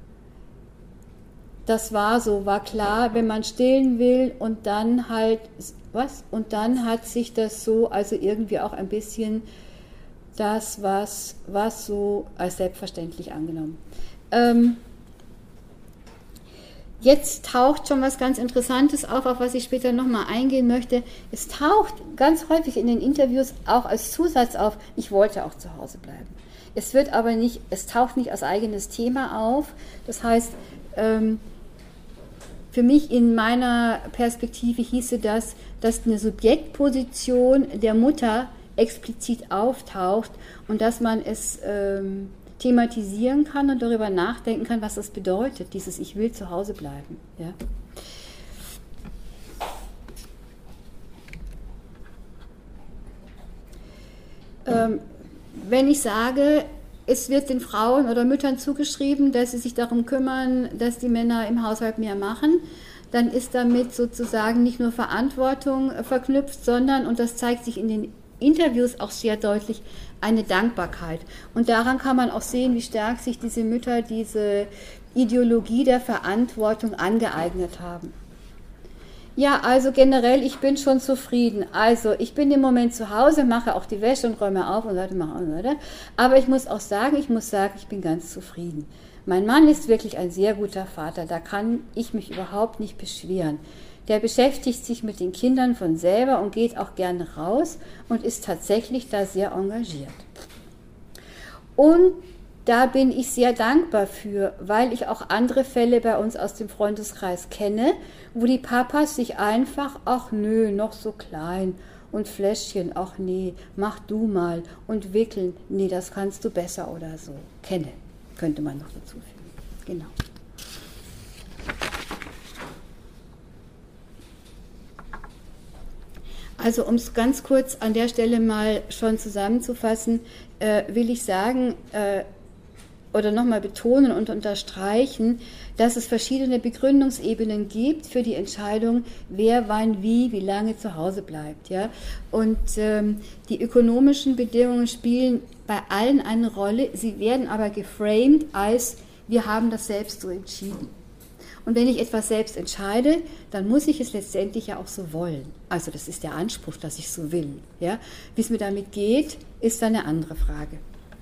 Speaker 1: das war so, war klar, wenn man stillen will und dann halt, und dann hat sich das so, also irgendwie auch ein bisschen das, was so als selbstverständlich angenommen. jetzt taucht schon was ganz Interessantes auf was ich später nochmal eingehen möchte. Es taucht ganz häufig in den Interviews auch als Zusatz auf, ich wollte auch zu Hause bleiben. Es taucht nicht als eigenes Thema auf. Das heißt, für mich in meiner Perspektive hieße das, dass eine Subjektposition der Mutter explizit auftaucht und dass man es thematisieren kann und darüber nachdenken kann, was das bedeutet, dieses Ich will zu Hause bleiben. Ja? Wenn ich sage, es wird den Frauen oder Müttern zugeschrieben, dass sie sich darum kümmern, dass die Männer im Haushalt mehr machen, dann ist damit sozusagen nicht nur Verantwortung verknüpft, sondern, und das zeigt sich in den Interviews auch sehr deutlich, eine Dankbarkeit. Und daran kann man auch sehen, wie stark sich diese Mütter diese Ideologie der Verantwortung angeeignet haben. Ja, also generell, ich bin schon zufrieden. Also ich bin im Moment zu Hause, mache auch die Wäsche und räume auf und Leute machen und Leute. Aber ich muss sagen, ich bin ganz zufrieden. Mein Mann ist wirklich ein sehr guter Vater, da kann ich mich überhaupt nicht beschweren. Der beschäftigt sich mit den Kindern von selber und geht auch gerne raus und ist tatsächlich da sehr engagiert. Und da bin ich sehr dankbar für, weil ich auch andere Fälle bei uns aus dem Freundeskreis kenne, wo die Papas sich einfach, ach nö, noch so klein und Fläschchen, ach nee, mach du mal und wickeln, nee, das kannst du besser oder so. Kenne, könnte man noch dazu fügen. Genau. Also um es ganz kurz an der Stelle mal schon zusammenzufassen, will ich sagen oder nochmal betonen und unterstreichen, dass es verschiedene Begründungsebenen gibt für die Entscheidung, wer, wann, wie lange zu Hause bleibt. Ja? Und die ökonomischen Bedingungen spielen bei allen eine Rolle, sie werden aber geframed als, wir haben das selbst so entschieden. Und wenn ich etwas selbst entscheide, dann muss ich es letztendlich ja auch so wollen. Also das ist der Anspruch, dass ich so will. Ja? Wie es mir damit geht, ist dann eine andere Frage.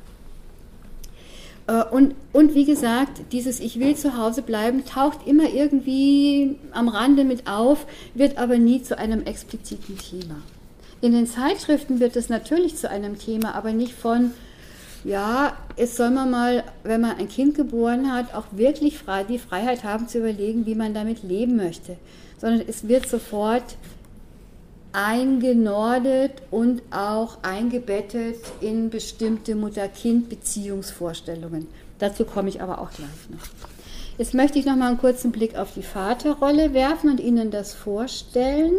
Speaker 1: Und wie gesagt, dieses Ich will zu Hause bleiben taucht immer irgendwie am Rande mit auf, wird aber nie zu einem expliziten Thema. In den Zeitschriften wird es natürlich zu einem Thema, aber nicht von, ja, jetzt soll man mal, wenn man ein Kind geboren hat, auch wirklich die Freiheit haben zu überlegen, wie man damit leben möchte. Sondern es wird sofort eingenordet und auch eingebettet in bestimmte Mutter-Kind-Beziehungsvorstellungen. Dazu komme ich aber auch gleich noch. Jetzt möchte ich noch mal einen kurzen Blick auf die Vaterrolle werfen und Ihnen das vorstellen.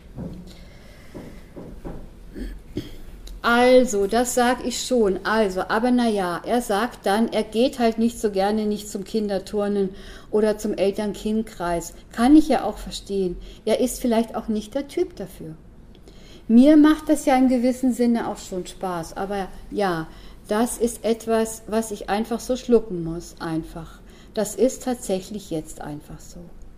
Speaker 1: Also, das sage ich schon. Also, aber naja, er sagt dann, er geht halt nicht so gerne nicht zum Kinderturnen oder zum Eltern-Kind-Kreis. Kann ich ja auch verstehen. Er ist vielleicht auch nicht der Typ dafür. Mir macht das ja im gewissen Sinne auch schon Spaß. Aber ja, das ist etwas, was ich einfach so schlucken muss. Einfach. Das ist tatsächlich jetzt einfach so.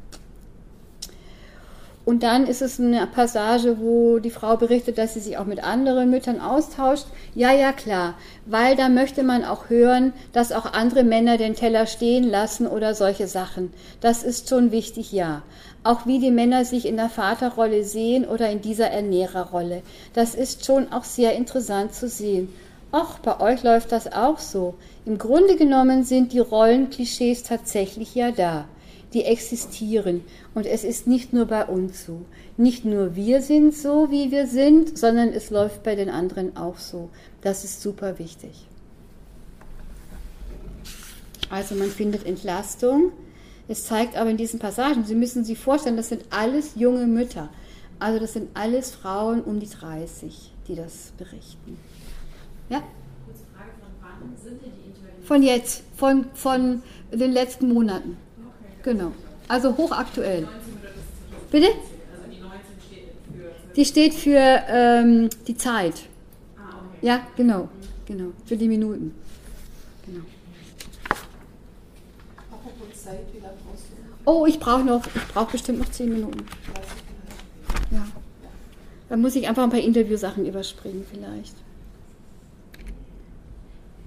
Speaker 1: Und dann ist es eine Passage, wo die Frau berichtet, dass sie sich auch mit anderen Müttern austauscht. Ja, klar, weil da möchte man auch hören, dass auch andere Männer den Teller stehen lassen oder solche Sachen. Das ist schon wichtig, ja. Auch wie die Männer sich in der Vaterrolle sehen oder in dieser Ernährerrolle. Das ist schon auch sehr interessant zu sehen. Ach, bei euch läuft das auch so. Im Grunde genommen sind die Rollenklischees tatsächlich ja da. Die existieren. Und es ist nicht nur bei uns so. Nicht nur wir sind so, wie wir sind, sondern es läuft bei den anderen auch so. Das ist super wichtig. Also man findet Entlastung. Es zeigt aber in diesen Passagen, Sie müssen sich vorstellen, das sind alles junge Mütter. Also das sind alles Frauen um die 30, die das berichten. Ja?
Speaker 2: Kurze Frage, von wann sind denn die Interviews?
Speaker 1: Von jetzt, von den letzten Monaten. Genau, also hochaktuell.
Speaker 2: 19 oder das
Speaker 1: Bitte?
Speaker 2: Also die 19 steht für...
Speaker 1: Die steht für die Zeit.
Speaker 2: Okay.
Speaker 1: Ja, genau, für die Minuten. Genau.
Speaker 3: Apropos Zeit, wie lange brauchst du?
Speaker 1: Oh, ich brauche bestimmt noch 10 Minuten. Ja. Dann muss ich einfach ein paar Interviewsachen überspringen vielleicht.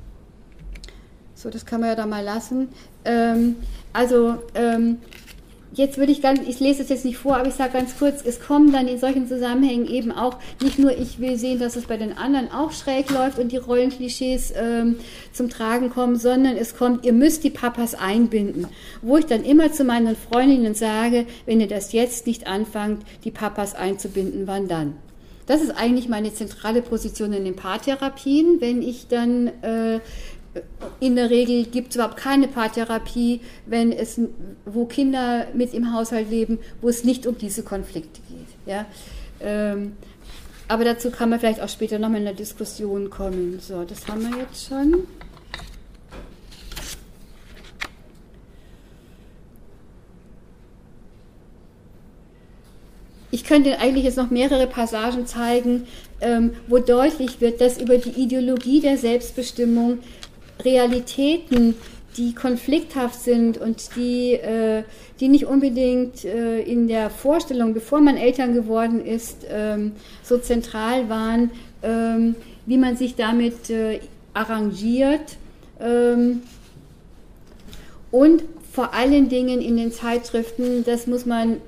Speaker 1: So, das kann man ja da mal lassen. jetzt ich lese es jetzt nicht vor, aber ich sage ganz kurz, es kommen dann in solchen Zusammenhängen eben auch, nicht nur ich will sehen, dass es bei den anderen auch schräg läuft und die Rollenklischees zum Tragen kommen, sondern es kommt, ihr müsst die Papas einbinden. Wo ich dann immer zu meinen Freundinnen sage, wenn ihr das jetzt nicht anfangt, die Papas einzubinden, wann dann? Das ist eigentlich meine zentrale Position in den Paartherapien, wenn ich dann in der Regel gibt es überhaupt keine Paartherapie, wo Kinder mit im Haushalt leben, wo es nicht um diese Konflikte geht. Ja? Aber dazu kann man vielleicht auch später nochmal in der Diskussion kommen. So, das haben wir jetzt schon. Ich könnte eigentlich jetzt noch mehrere Passagen zeigen, wo deutlich wird, dass über die Ideologie der Selbstbestimmung Realitäten, die konflikthaft sind und die nicht unbedingt in der Vorstellung, bevor man Eltern geworden ist, so zentral waren, wie man sich damit arrangiert und vor allen Dingen in den Zeitschriften, das muss man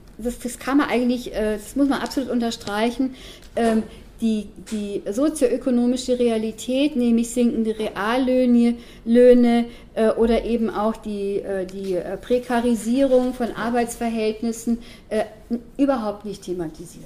Speaker 1: absolut unterstreichen, die sozioökonomische Realität, nämlich sinkende Reallöhne oder eben auch die Prekarisierung von Arbeitsverhältnissen überhaupt nicht thematisiert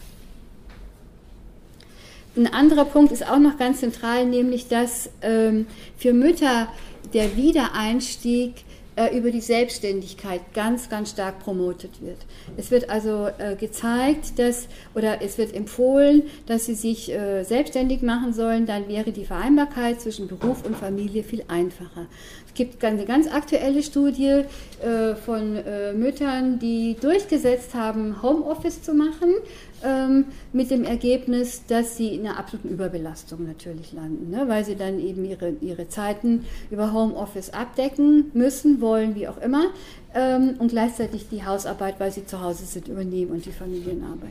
Speaker 1: wird. Ein anderer Punkt ist auch noch ganz zentral, nämlich dass für Mütter der Wiedereinstieg über die Selbstständigkeit ganz, ganz stark promotet wird. Es wird also gezeigt, es wird empfohlen, dass sie sich selbstständig machen sollen, dann wäre die Vereinbarkeit zwischen Beruf und Familie viel einfacher. Es gibt eine ganz aktuelle Studie von Müttern, die durchgesetzt haben, Homeoffice zu machen, mit dem Ergebnis, dass sie in einer absoluten Überbelastung natürlich landen, ne? Weil sie dann eben ihre Zeiten über Homeoffice abdecken müssen, wollen, wie auch immer, und gleichzeitig die Hausarbeit, weil sie zu Hause sind, übernehmen und die Familienarbeit.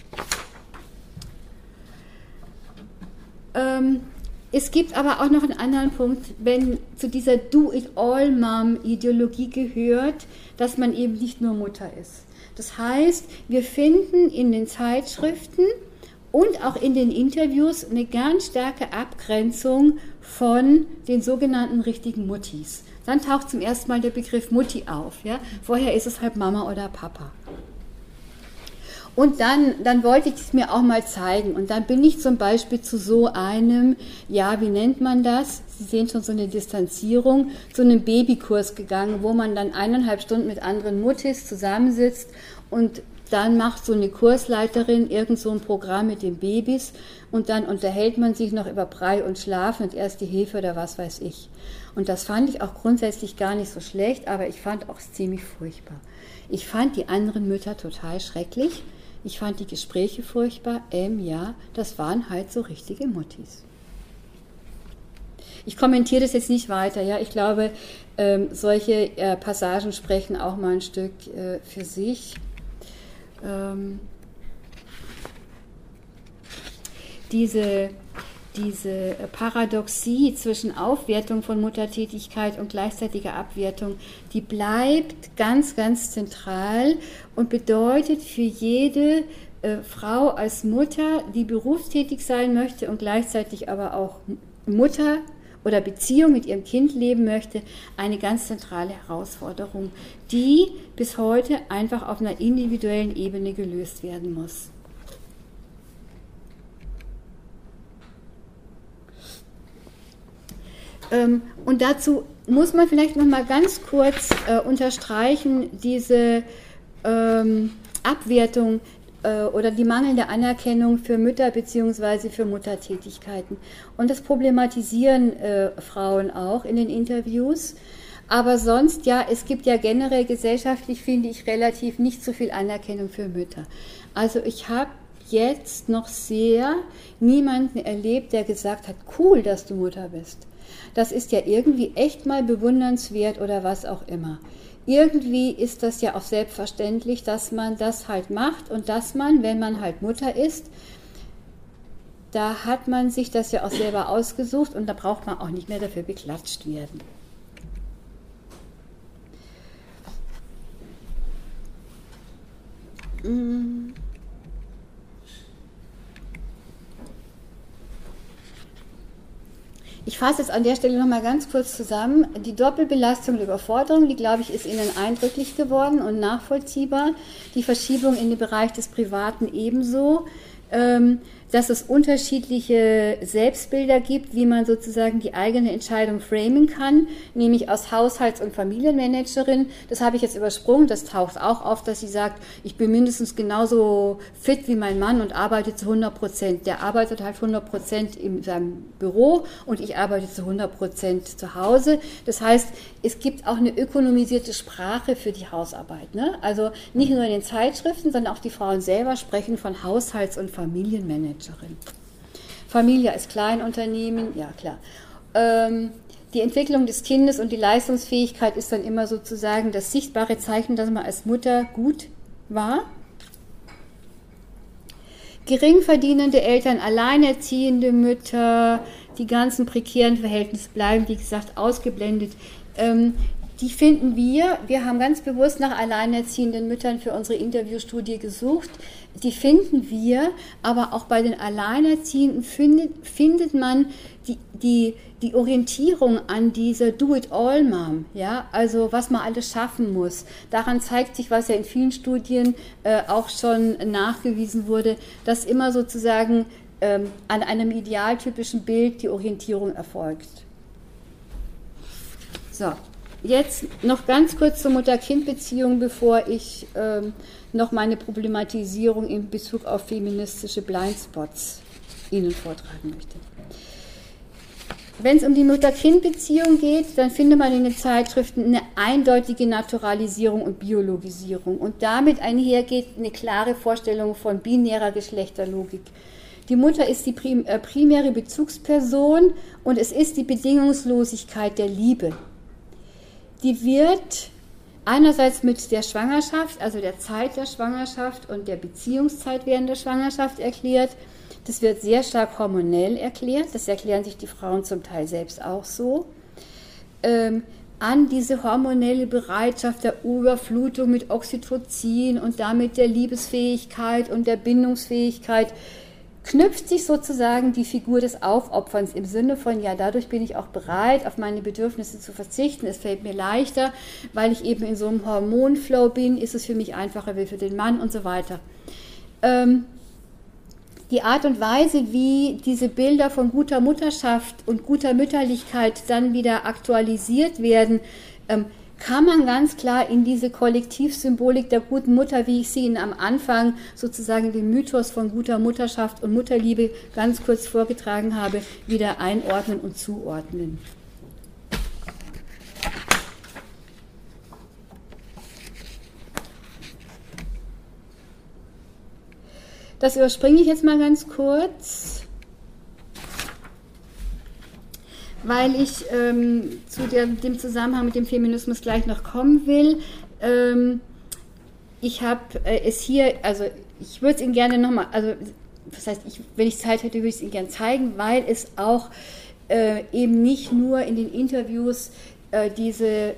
Speaker 1: Es gibt aber auch noch einen anderen Punkt, wenn zu dieser Do-it-all-Mom-Ideologie gehört, dass man eben nicht nur Mutter ist. Das heißt, wir finden in den Zeitschriften und auch in den Interviews eine ganz starke Abgrenzung von den sogenannten richtigen Muttis. Dann taucht zum ersten Mal der Begriff Mutti auf. Ja? Vorher ist es halt Mama oder Papa. Und dann wollte ich es mir auch mal zeigen. Und dann bin ich zum Beispiel zu so einem, ja, wie nennt man das? Sie sehen schon so eine Distanzierung, zu einem Babykurs gegangen, wo man dann 1,5 Stunden mit anderen Muttis zusammensitzt und dann macht so eine Kursleiterin irgend so ein Programm mit den Babys und dann unterhält man sich noch über Brei und Schlafen und Erste Hilfe oder was weiß ich. Und das fand ich auch grundsätzlich gar nicht so schlecht, aber ich fand auch ziemlich furchtbar. Ich fand die anderen Mütter total schrecklich. Ich fand die Gespräche furchtbar. Ja, das waren halt so richtige Muttis. Ich kommentiere das jetzt nicht weiter. Ja, ich glaube, solche Passagen sprechen auch mal ein Stück für sich. Diese Paradoxie zwischen Aufwertung von Muttertätigkeit und gleichzeitiger Abwertung, die bleibt ganz, ganz zentral und bedeutet für jede Frau als Mutter, die berufstätig sein möchte und gleichzeitig aber auch Mutter oder Beziehung mit ihrem Kind leben möchte, eine ganz zentrale Herausforderung, die bis heute einfach auf einer individuellen Ebene gelöst werden muss. Und dazu muss man vielleicht noch mal ganz kurz unterstreichen, diese Abwertung oder die mangelnde Anerkennung für Mütter bzw. für Muttertätigkeiten. Und das problematisieren Frauen auch in den Interviews. Aber sonst, ja, es gibt ja generell gesellschaftlich, finde ich, relativ nicht so viel Anerkennung für Mütter. Also ich habe jetzt noch niemanden erlebt, der gesagt hat, cool, dass du Mutter bist. Das ist ja irgendwie echt mal bewundernswert oder was auch immer. Irgendwie ist das ja auch selbstverständlich, dass man das halt macht und dass man, wenn man halt Mutter ist, da hat man sich das ja auch selber ausgesucht und da braucht man auch nicht mehr dafür beklatscht werden. Ich fasse jetzt an der Stelle nochmal ganz kurz zusammen. Die Doppelbelastung und Überforderung, die, glaube ich, ist Ihnen eindrücklich geworden und nachvollziehbar. Die Verschiebung in den Bereich des Privaten ebenso. Dass es unterschiedliche Selbstbilder gibt, wie man sozusagen die eigene Entscheidung framen kann, nämlich aus Haushalts- und Familienmanagerin. Das habe ich jetzt übersprungen, das taucht auch auf, dass sie sagt, ich bin mindestens genauso fit wie mein Mann und arbeite zu 100%. Der arbeitet halt 100% in seinem Büro und ich arbeite zu 100% zu Hause. Das heißt, es gibt auch eine ökonomisierte Sprache für die Hausarbeit, ne? Also nicht nur in den Zeitschriften, sondern auch die Frauen selber sprechen von Haushalts- und Familienmanagerin. Familie als Kleinunternehmen, ja klar. Die Entwicklung des Kindes und die Leistungsfähigkeit ist dann immer sozusagen das sichtbare Zeichen, dass man als Mutter gut war. Geringverdienende Eltern, alleinerziehende Mütter, die ganzen prekären Verhältnisse bleiben, wie gesagt, ausgeblendet. Die finden wir haben ganz bewusst nach alleinerziehenden Müttern für unsere Interviewstudie gesucht, die finden wir, aber auch bei den Alleinerziehenden findet man die Orientierung an dieser Do-it-all-Mom, ja, also was man alles schaffen muss. Daran zeigt sich, was ja in vielen Studien auch schon nachgewiesen wurde, dass immer sozusagen an einem idealtypischen Bild die Orientierung erfolgt. So. Jetzt noch ganz kurz zur Mutter-Kind-Beziehung, bevor ich noch meine Problematisierung in Bezug auf feministische Blindspots Ihnen vortragen möchte. Wenn es um die Mutter-Kind-Beziehung geht, dann findet man in den Zeitschriften eine eindeutige Naturalisierung und Biologisierung und damit einhergeht eine klare Vorstellung von binärer Geschlechterlogik. Die Mutter ist die primäre Bezugsperson und es ist die Bedingungslosigkeit der Liebe. Die wird einerseits mit der Schwangerschaft, also der Zeit der Schwangerschaft und der Beziehungszeit während der Schwangerschaft erklärt. Das wird sehr stark hormonell erklärt, das erklären sich die Frauen zum Teil selbst auch so. An diese hormonelle Bereitschaft der Überflutung mit Oxytocin und damit der Liebesfähigkeit und der Bindungsfähigkeit knüpft sich sozusagen die Figur des Aufopferns im Sinne von, ja, dadurch bin ich auch bereit, auf meine Bedürfnisse zu verzichten. Es fällt mir leichter, weil ich eben in so einem Hormonflow bin, ist es für mich einfacher wie für den Mann und so weiter. Die Art und Weise, wie diese Bilder von guter Mutterschaft und guter Mütterlichkeit dann wieder aktualisiert werden, kann man ganz klar in diese Kollektivsymbolik der guten Mutter, wie ich sie Ihnen am Anfang sozusagen den Mythos von guter Mutterschaft und Mutterliebe ganz kurz vorgetragen habe, wieder einordnen und zuordnen. Das überspringe ich jetzt mal ganz kurz, weil ich zu dem Zusammenhang mit dem Feminismus gleich noch kommen will. Ich habe es hier, also ich würde es Ihnen gerne nochmal, also das heißt, wenn ich Zeit hätte, würde ich es Ihnen gerne zeigen, weil es auch eben nicht nur in den Interviews diese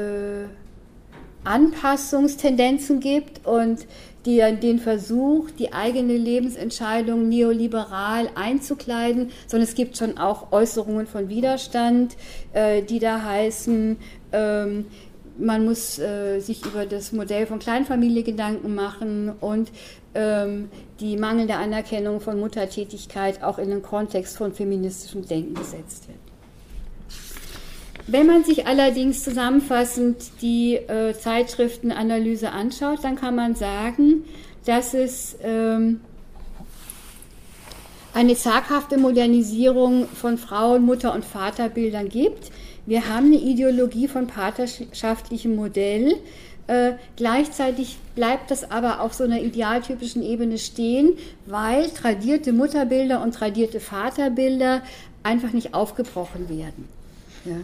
Speaker 1: Anpassungstendenzen gibt und den Versuch, die eigene Lebensentscheidung neoliberal einzukleiden, sondern es gibt schon auch Äußerungen von Widerstand, die da heißen, man muss sich über das Modell von Kleinfamilie Gedanken machen und die mangelnde Anerkennung von Muttertätigkeit auch in den Kontext von feministischem Denken gesetzt wird. Wenn man sich allerdings zusammenfassend die Zeitschriftenanalyse anschaut, dann kann man sagen, dass es eine zaghafte Modernisierung von Frauen-, Mutter- und Vaterbildern gibt. Wir haben eine Ideologie von partnerschaftlichem Modell. Gleichzeitig bleibt das aber auf so einer idealtypischen Ebene stehen, weil tradierte Mutterbilder und tradierte Vaterbilder einfach nicht aufgebrochen werden. Ja.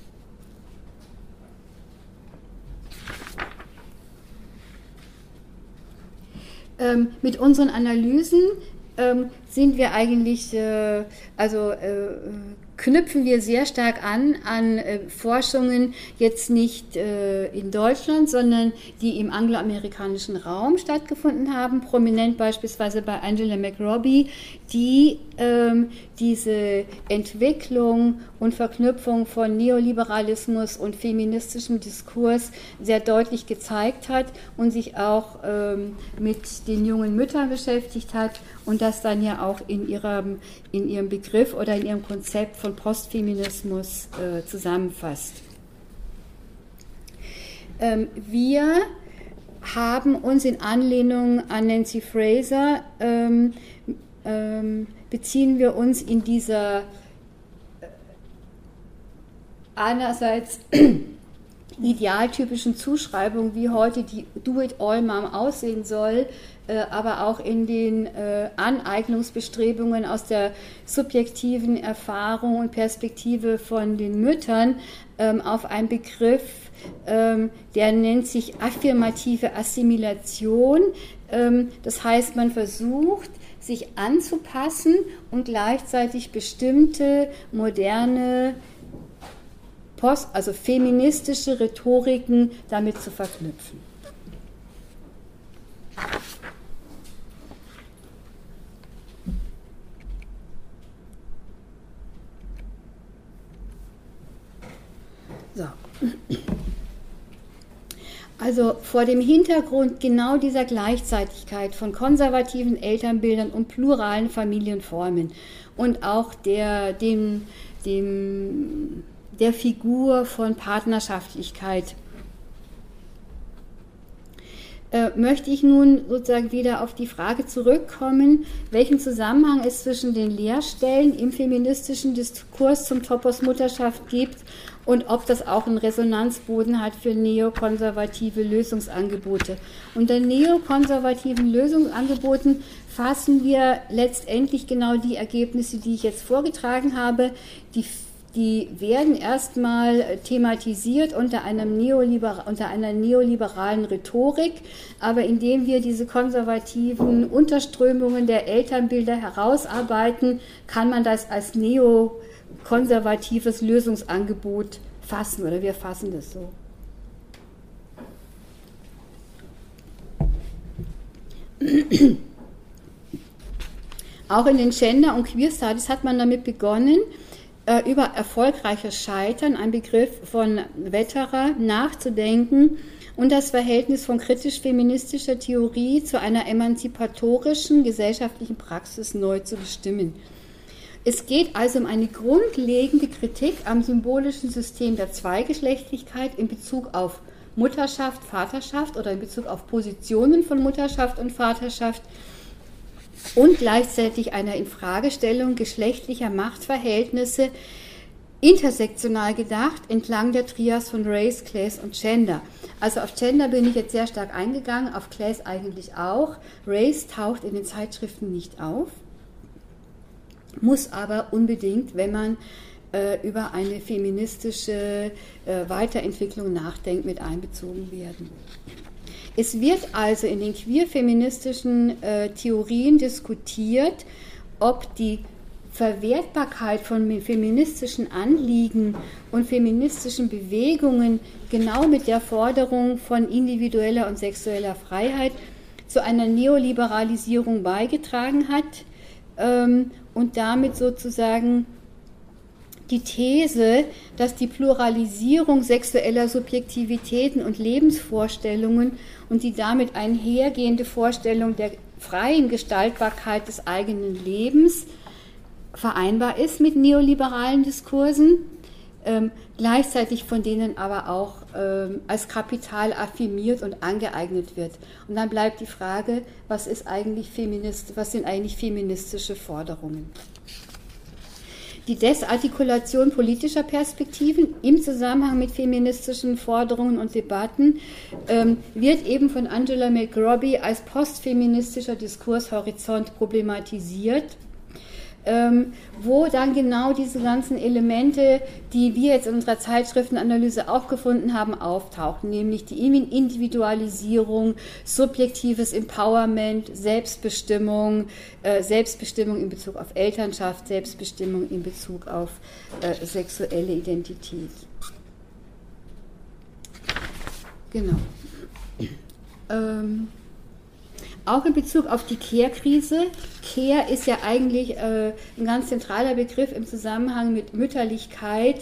Speaker 1: Mit unseren Analysen sind wir eigentlich knüpfen wir sehr stark an Forschungen, jetzt nicht in Deutschland, sondern die im angloamerikanischen Raum stattgefunden haben, prominent beispielsweise bei Angela McRobbie, die diese Entwicklung und Verknüpfung von Neoliberalismus und feministischem Diskurs sehr deutlich gezeigt hat und sich auch mit den jungen Müttern beschäftigt hat und das dann ja auch in ihrem Begriff oder in ihrem Konzept von Postfeminismus zusammenfasst. Wir haben uns in Anlehnung an Nancy Fraser beziehen wir uns in dieser einerseits idealtypischen Zuschreibung, wie heute die Do-it-all-Mom aussehen soll, aber auch in den Aneignungsbestrebungen aus der subjektiven Erfahrung und Perspektive von den Müttern auf einen Begriff, der nennt sich affirmative Assimilation. Das heißt, man versucht, sich anzupassen und gleichzeitig bestimmte moderne also feministische Rhetoriken damit zu verknüpfen. So. Also vor dem Hintergrund genau dieser Gleichzeitigkeit von konservativen Elternbildern und pluralen Familienformen und auch der Figur von Partnerschaftlichkeit möchte ich nun sozusagen wieder auf die Frage zurückkommen, welchen Zusammenhang es zwischen den Lehrstellen im feministischen Diskurs zum Topos Mutterschaft gibt und ob das auch einen Resonanzboden hat für neokonservative Lösungsangebote. Unter neokonservativen Lösungsangeboten fassen wir letztendlich genau die Ergebnisse, die ich jetzt vorgetragen habe. Die werden erstmal thematisiert unter einer neoliberalen Rhetorik, aber indem wir diese konservativen Unterströmungen der Elternbilder herausarbeiten, kann man das als neokonservatives Lösungsangebot fassen, oder wir fassen das so. Auch in den Gender- und Queer Studies hat man damit begonnen, über erfolgreiches Scheitern, ein Begriff von Wetterer, nachzudenken und das Verhältnis von kritisch-feministischer Theorie zu einer emanzipatorischen gesellschaftlichen Praxis neu zu bestimmen. Es geht also um eine grundlegende Kritik am symbolischen System der Zweigeschlechtlichkeit in Bezug auf Mutterschaft, Vaterschaft oder in Bezug auf Positionen von Mutterschaft und Vaterschaft und gleichzeitig einer Infragestellung geschlechtlicher Machtverhältnisse intersektional gedacht entlang der Trias von Race, Class und Gender. Also auf Gender bin ich jetzt sehr stark eingegangen, auf Class eigentlich auch. Race taucht in den Zeitschriften nicht auf, muss aber unbedingt, wenn man über eine feministische Weiterentwicklung nachdenkt, mit einbezogen werden. Es wird also in den queer-feministischen Theorien diskutiert, ob die Verwertbarkeit von feministischen Anliegen und feministischen Bewegungen genau mit der Forderung von individueller und sexueller Freiheit zu einer Neoliberalisierung beigetragen hat und damit sozusagen die These, dass die Pluralisierung sexueller Subjektivitäten und Lebensvorstellungen und die damit einhergehende Vorstellung der freien Gestaltbarkeit des eigenen Lebens vereinbar ist mit neoliberalen Diskursen, gleichzeitig von denen aber auch als Kapital affirmiert und angeeignet wird. Und dann bleibt die Frage, was sind eigentlich feministische Forderungen? Die Desartikulation politischer Perspektiven im Zusammenhang mit feministischen Forderungen und Debatten wird eben von Angela McRobbie als postfeministischer Diskurshorizont problematisiert. wo dann genau diese ganzen Elemente, die wir jetzt in unserer Zeitschriftenanalyse auch gefunden haben, auftauchen, nämlich die Individualisierung, subjektives Empowerment, Selbstbestimmung, Selbstbestimmung in Bezug auf Elternschaft, Selbstbestimmung in Bezug auf sexuelle Identität. Genau. Auch in Bezug auf die Care-Krise. Care ist ja eigentlich ein ganz zentraler Begriff im Zusammenhang mit Mütterlichkeit.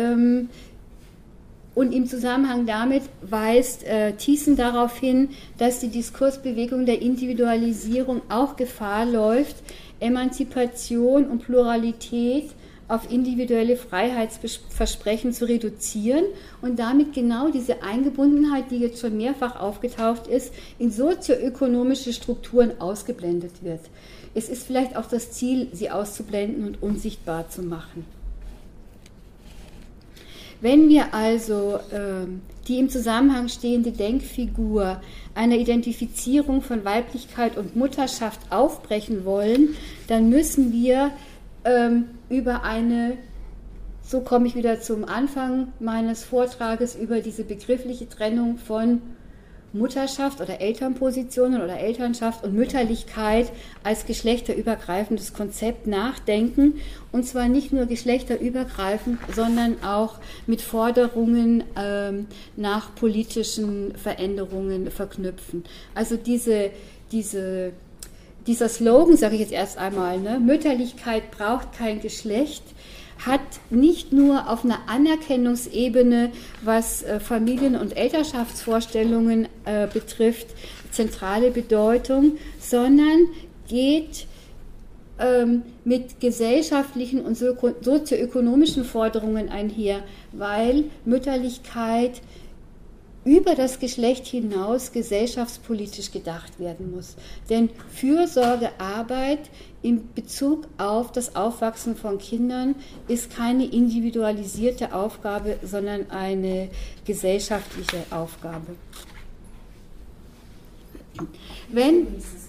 Speaker 1: Und im Zusammenhang damit weist Thiessen darauf hin, dass die Diskursbewegung der Individualisierung auch Gefahr läuft, Emanzipation und Pluralität auf individuelle Freiheitsversprechen zu reduzieren und damit genau diese Eingebundenheit, die jetzt schon mehrfach aufgetaucht ist, in sozioökonomische Strukturen ausgeblendet wird. Es ist vielleicht auch das Ziel, sie auszublenden und unsichtbar zu machen. Wenn wir also die im Zusammenhang stehende Denkfigur einer Identifizierung von Weiblichkeit und Mutterschaft aufbrechen wollen, dann müssen wir über eine, so komme ich wieder zum Anfang meines Vortrages, über diese begriffliche Trennung von Mutterschaft oder Elternpositionen oder Elternschaft und Mütterlichkeit als geschlechterübergreifendes Konzept nachdenken, und zwar nicht nur geschlechterübergreifend, sondern auch mit Forderungen nach politischen Veränderungen verknüpfen. Also dieser Slogan, sage ich jetzt erst einmal, ne, Mütterlichkeit braucht kein Geschlecht, hat nicht nur auf einer Anerkennungsebene, was Familien- und Elternschaftsvorstellungen betrifft, zentrale Bedeutung, sondern geht mit gesellschaftlichen und sozioökonomischen Forderungen einher, weil Mütterlichkeit über das Geschlecht hinaus gesellschaftspolitisch gedacht werden muss. Denn Fürsorgearbeit in Bezug auf das Aufwachsen von Kindern ist keine individualisierte Aufgabe, sondern eine gesellschaftliche Aufgabe. Wenn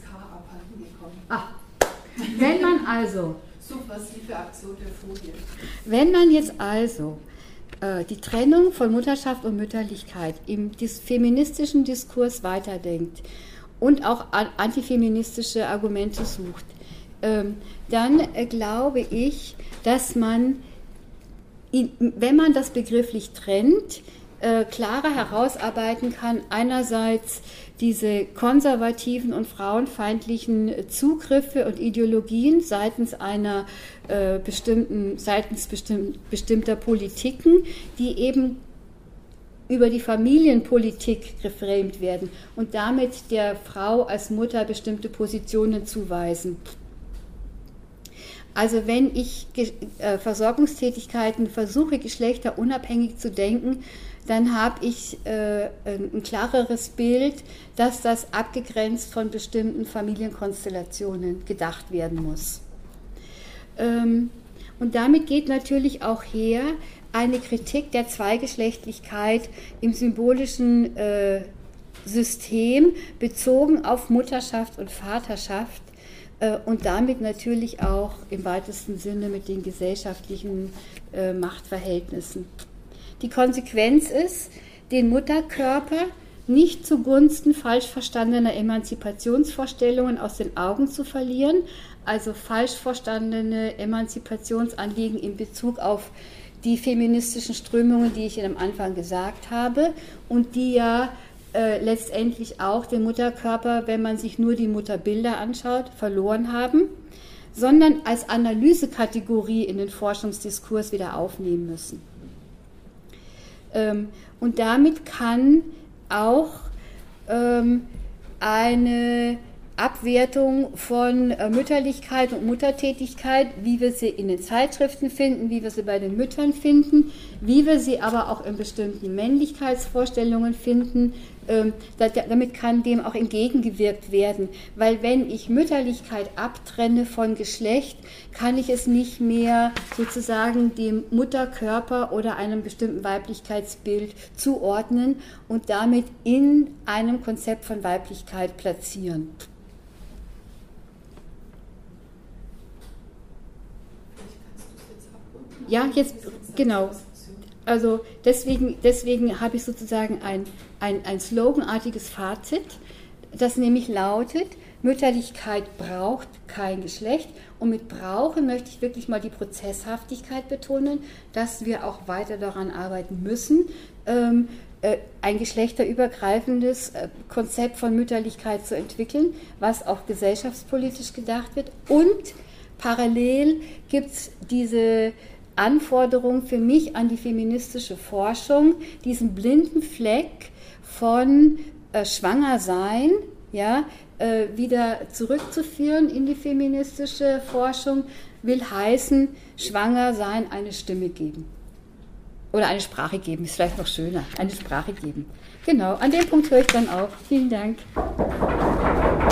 Speaker 1: man jetzt also die Trennung von Mutterschaft und Mütterlichkeit im feministischen Diskurs weiterdenkt und auch antifeministische Argumente sucht, dann glaube ich, dass man, wenn man das begrifflich trennt, klarer herausarbeiten kann, einerseits diese konservativen und frauenfeindlichen Zugriffe und Ideologien seitens bestimmter Politiken, die eben über die Familienpolitik geframed werden und damit der Frau als Mutter bestimmte Positionen zuweisen. Also wenn ich Versorgungstätigkeiten versuche, geschlechterunabhängig zu denken, dann habe ich ein klareres Bild, dass das abgegrenzt von bestimmten Familienkonstellationen gedacht werden muss. Und damit geht natürlich auch her eine Kritik der Zweigeschlechtlichkeit im symbolischen System bezogen auf Mutterschaft und Vaterschaft und damit natürlich auch im weitesten Sinne mit den gesellschaftlichen Machtverhältnissen. Die Konsequenz ist, den Mutterkörper nicht zugunsten falsch verstandener Emanzipationsvorstellungen aus den Augen zu verlieren, also falsch verstandene Emanzipationsanliegen in Bezug auf die feministischen Strömungen, die ich am Anfang gesagt habe und die ja letztendlich auch den Mutterkörper, wenn man sich nur die Mutterbilder anschaut, verloren haben, sondern als Analysekategorie in den Forschungsdiskurs wieder aufnehmen müssen. Und damit kann auch eine Abwertung von Mütterlichkeit und Muttertätigkeit, wie wir sie in den Zeitschriften finden, wie wir sie bei den Müttern finden, wie wir sie aber auch in bestimmten Männlichkeitsvorstellungen finden, damit kann dem auch entgegengewirkt werden. Weil wenn ich Mütterlichkeit abtrenne von Geschlecht, kann ich es nicht mehr sozusagen dem Mutterkörper oder einem bestimmten Weiblichkeitsbild zuordnen und damit in einem Konzept von Weiblichkeit platzieren. Ja, jetzt, genau. Also deswegen habe ich sozusagen ein sloganartiges Fazit, das nämlich lautet, Mütterlichkeit braucht kein Geschlecht. Und mit brauchen möchte ich wirklich mal die Prozesshaftigkeit betonen, dass wir auch weiter daran arbeiten müssen, ein geschlechterübergreifendes Konzept von Mütterlichkeit zu entwickeln, was auch gesellschaftspolitisch gedacht wird. Und parallel gibt es diese Anforderung für mich an die feministische Forschung, diesen blinden Fleck von Schwangersein, ja, wieder zurückzuführen in die feministische Forschung, will heißen, schwanger sein, eine Stimme geben. Oder eine Sprache geben, ist vielleicht noch schöner, eine Sprache geben. Genau, an dem Punkt höre ich dann auf. Vielen Dank.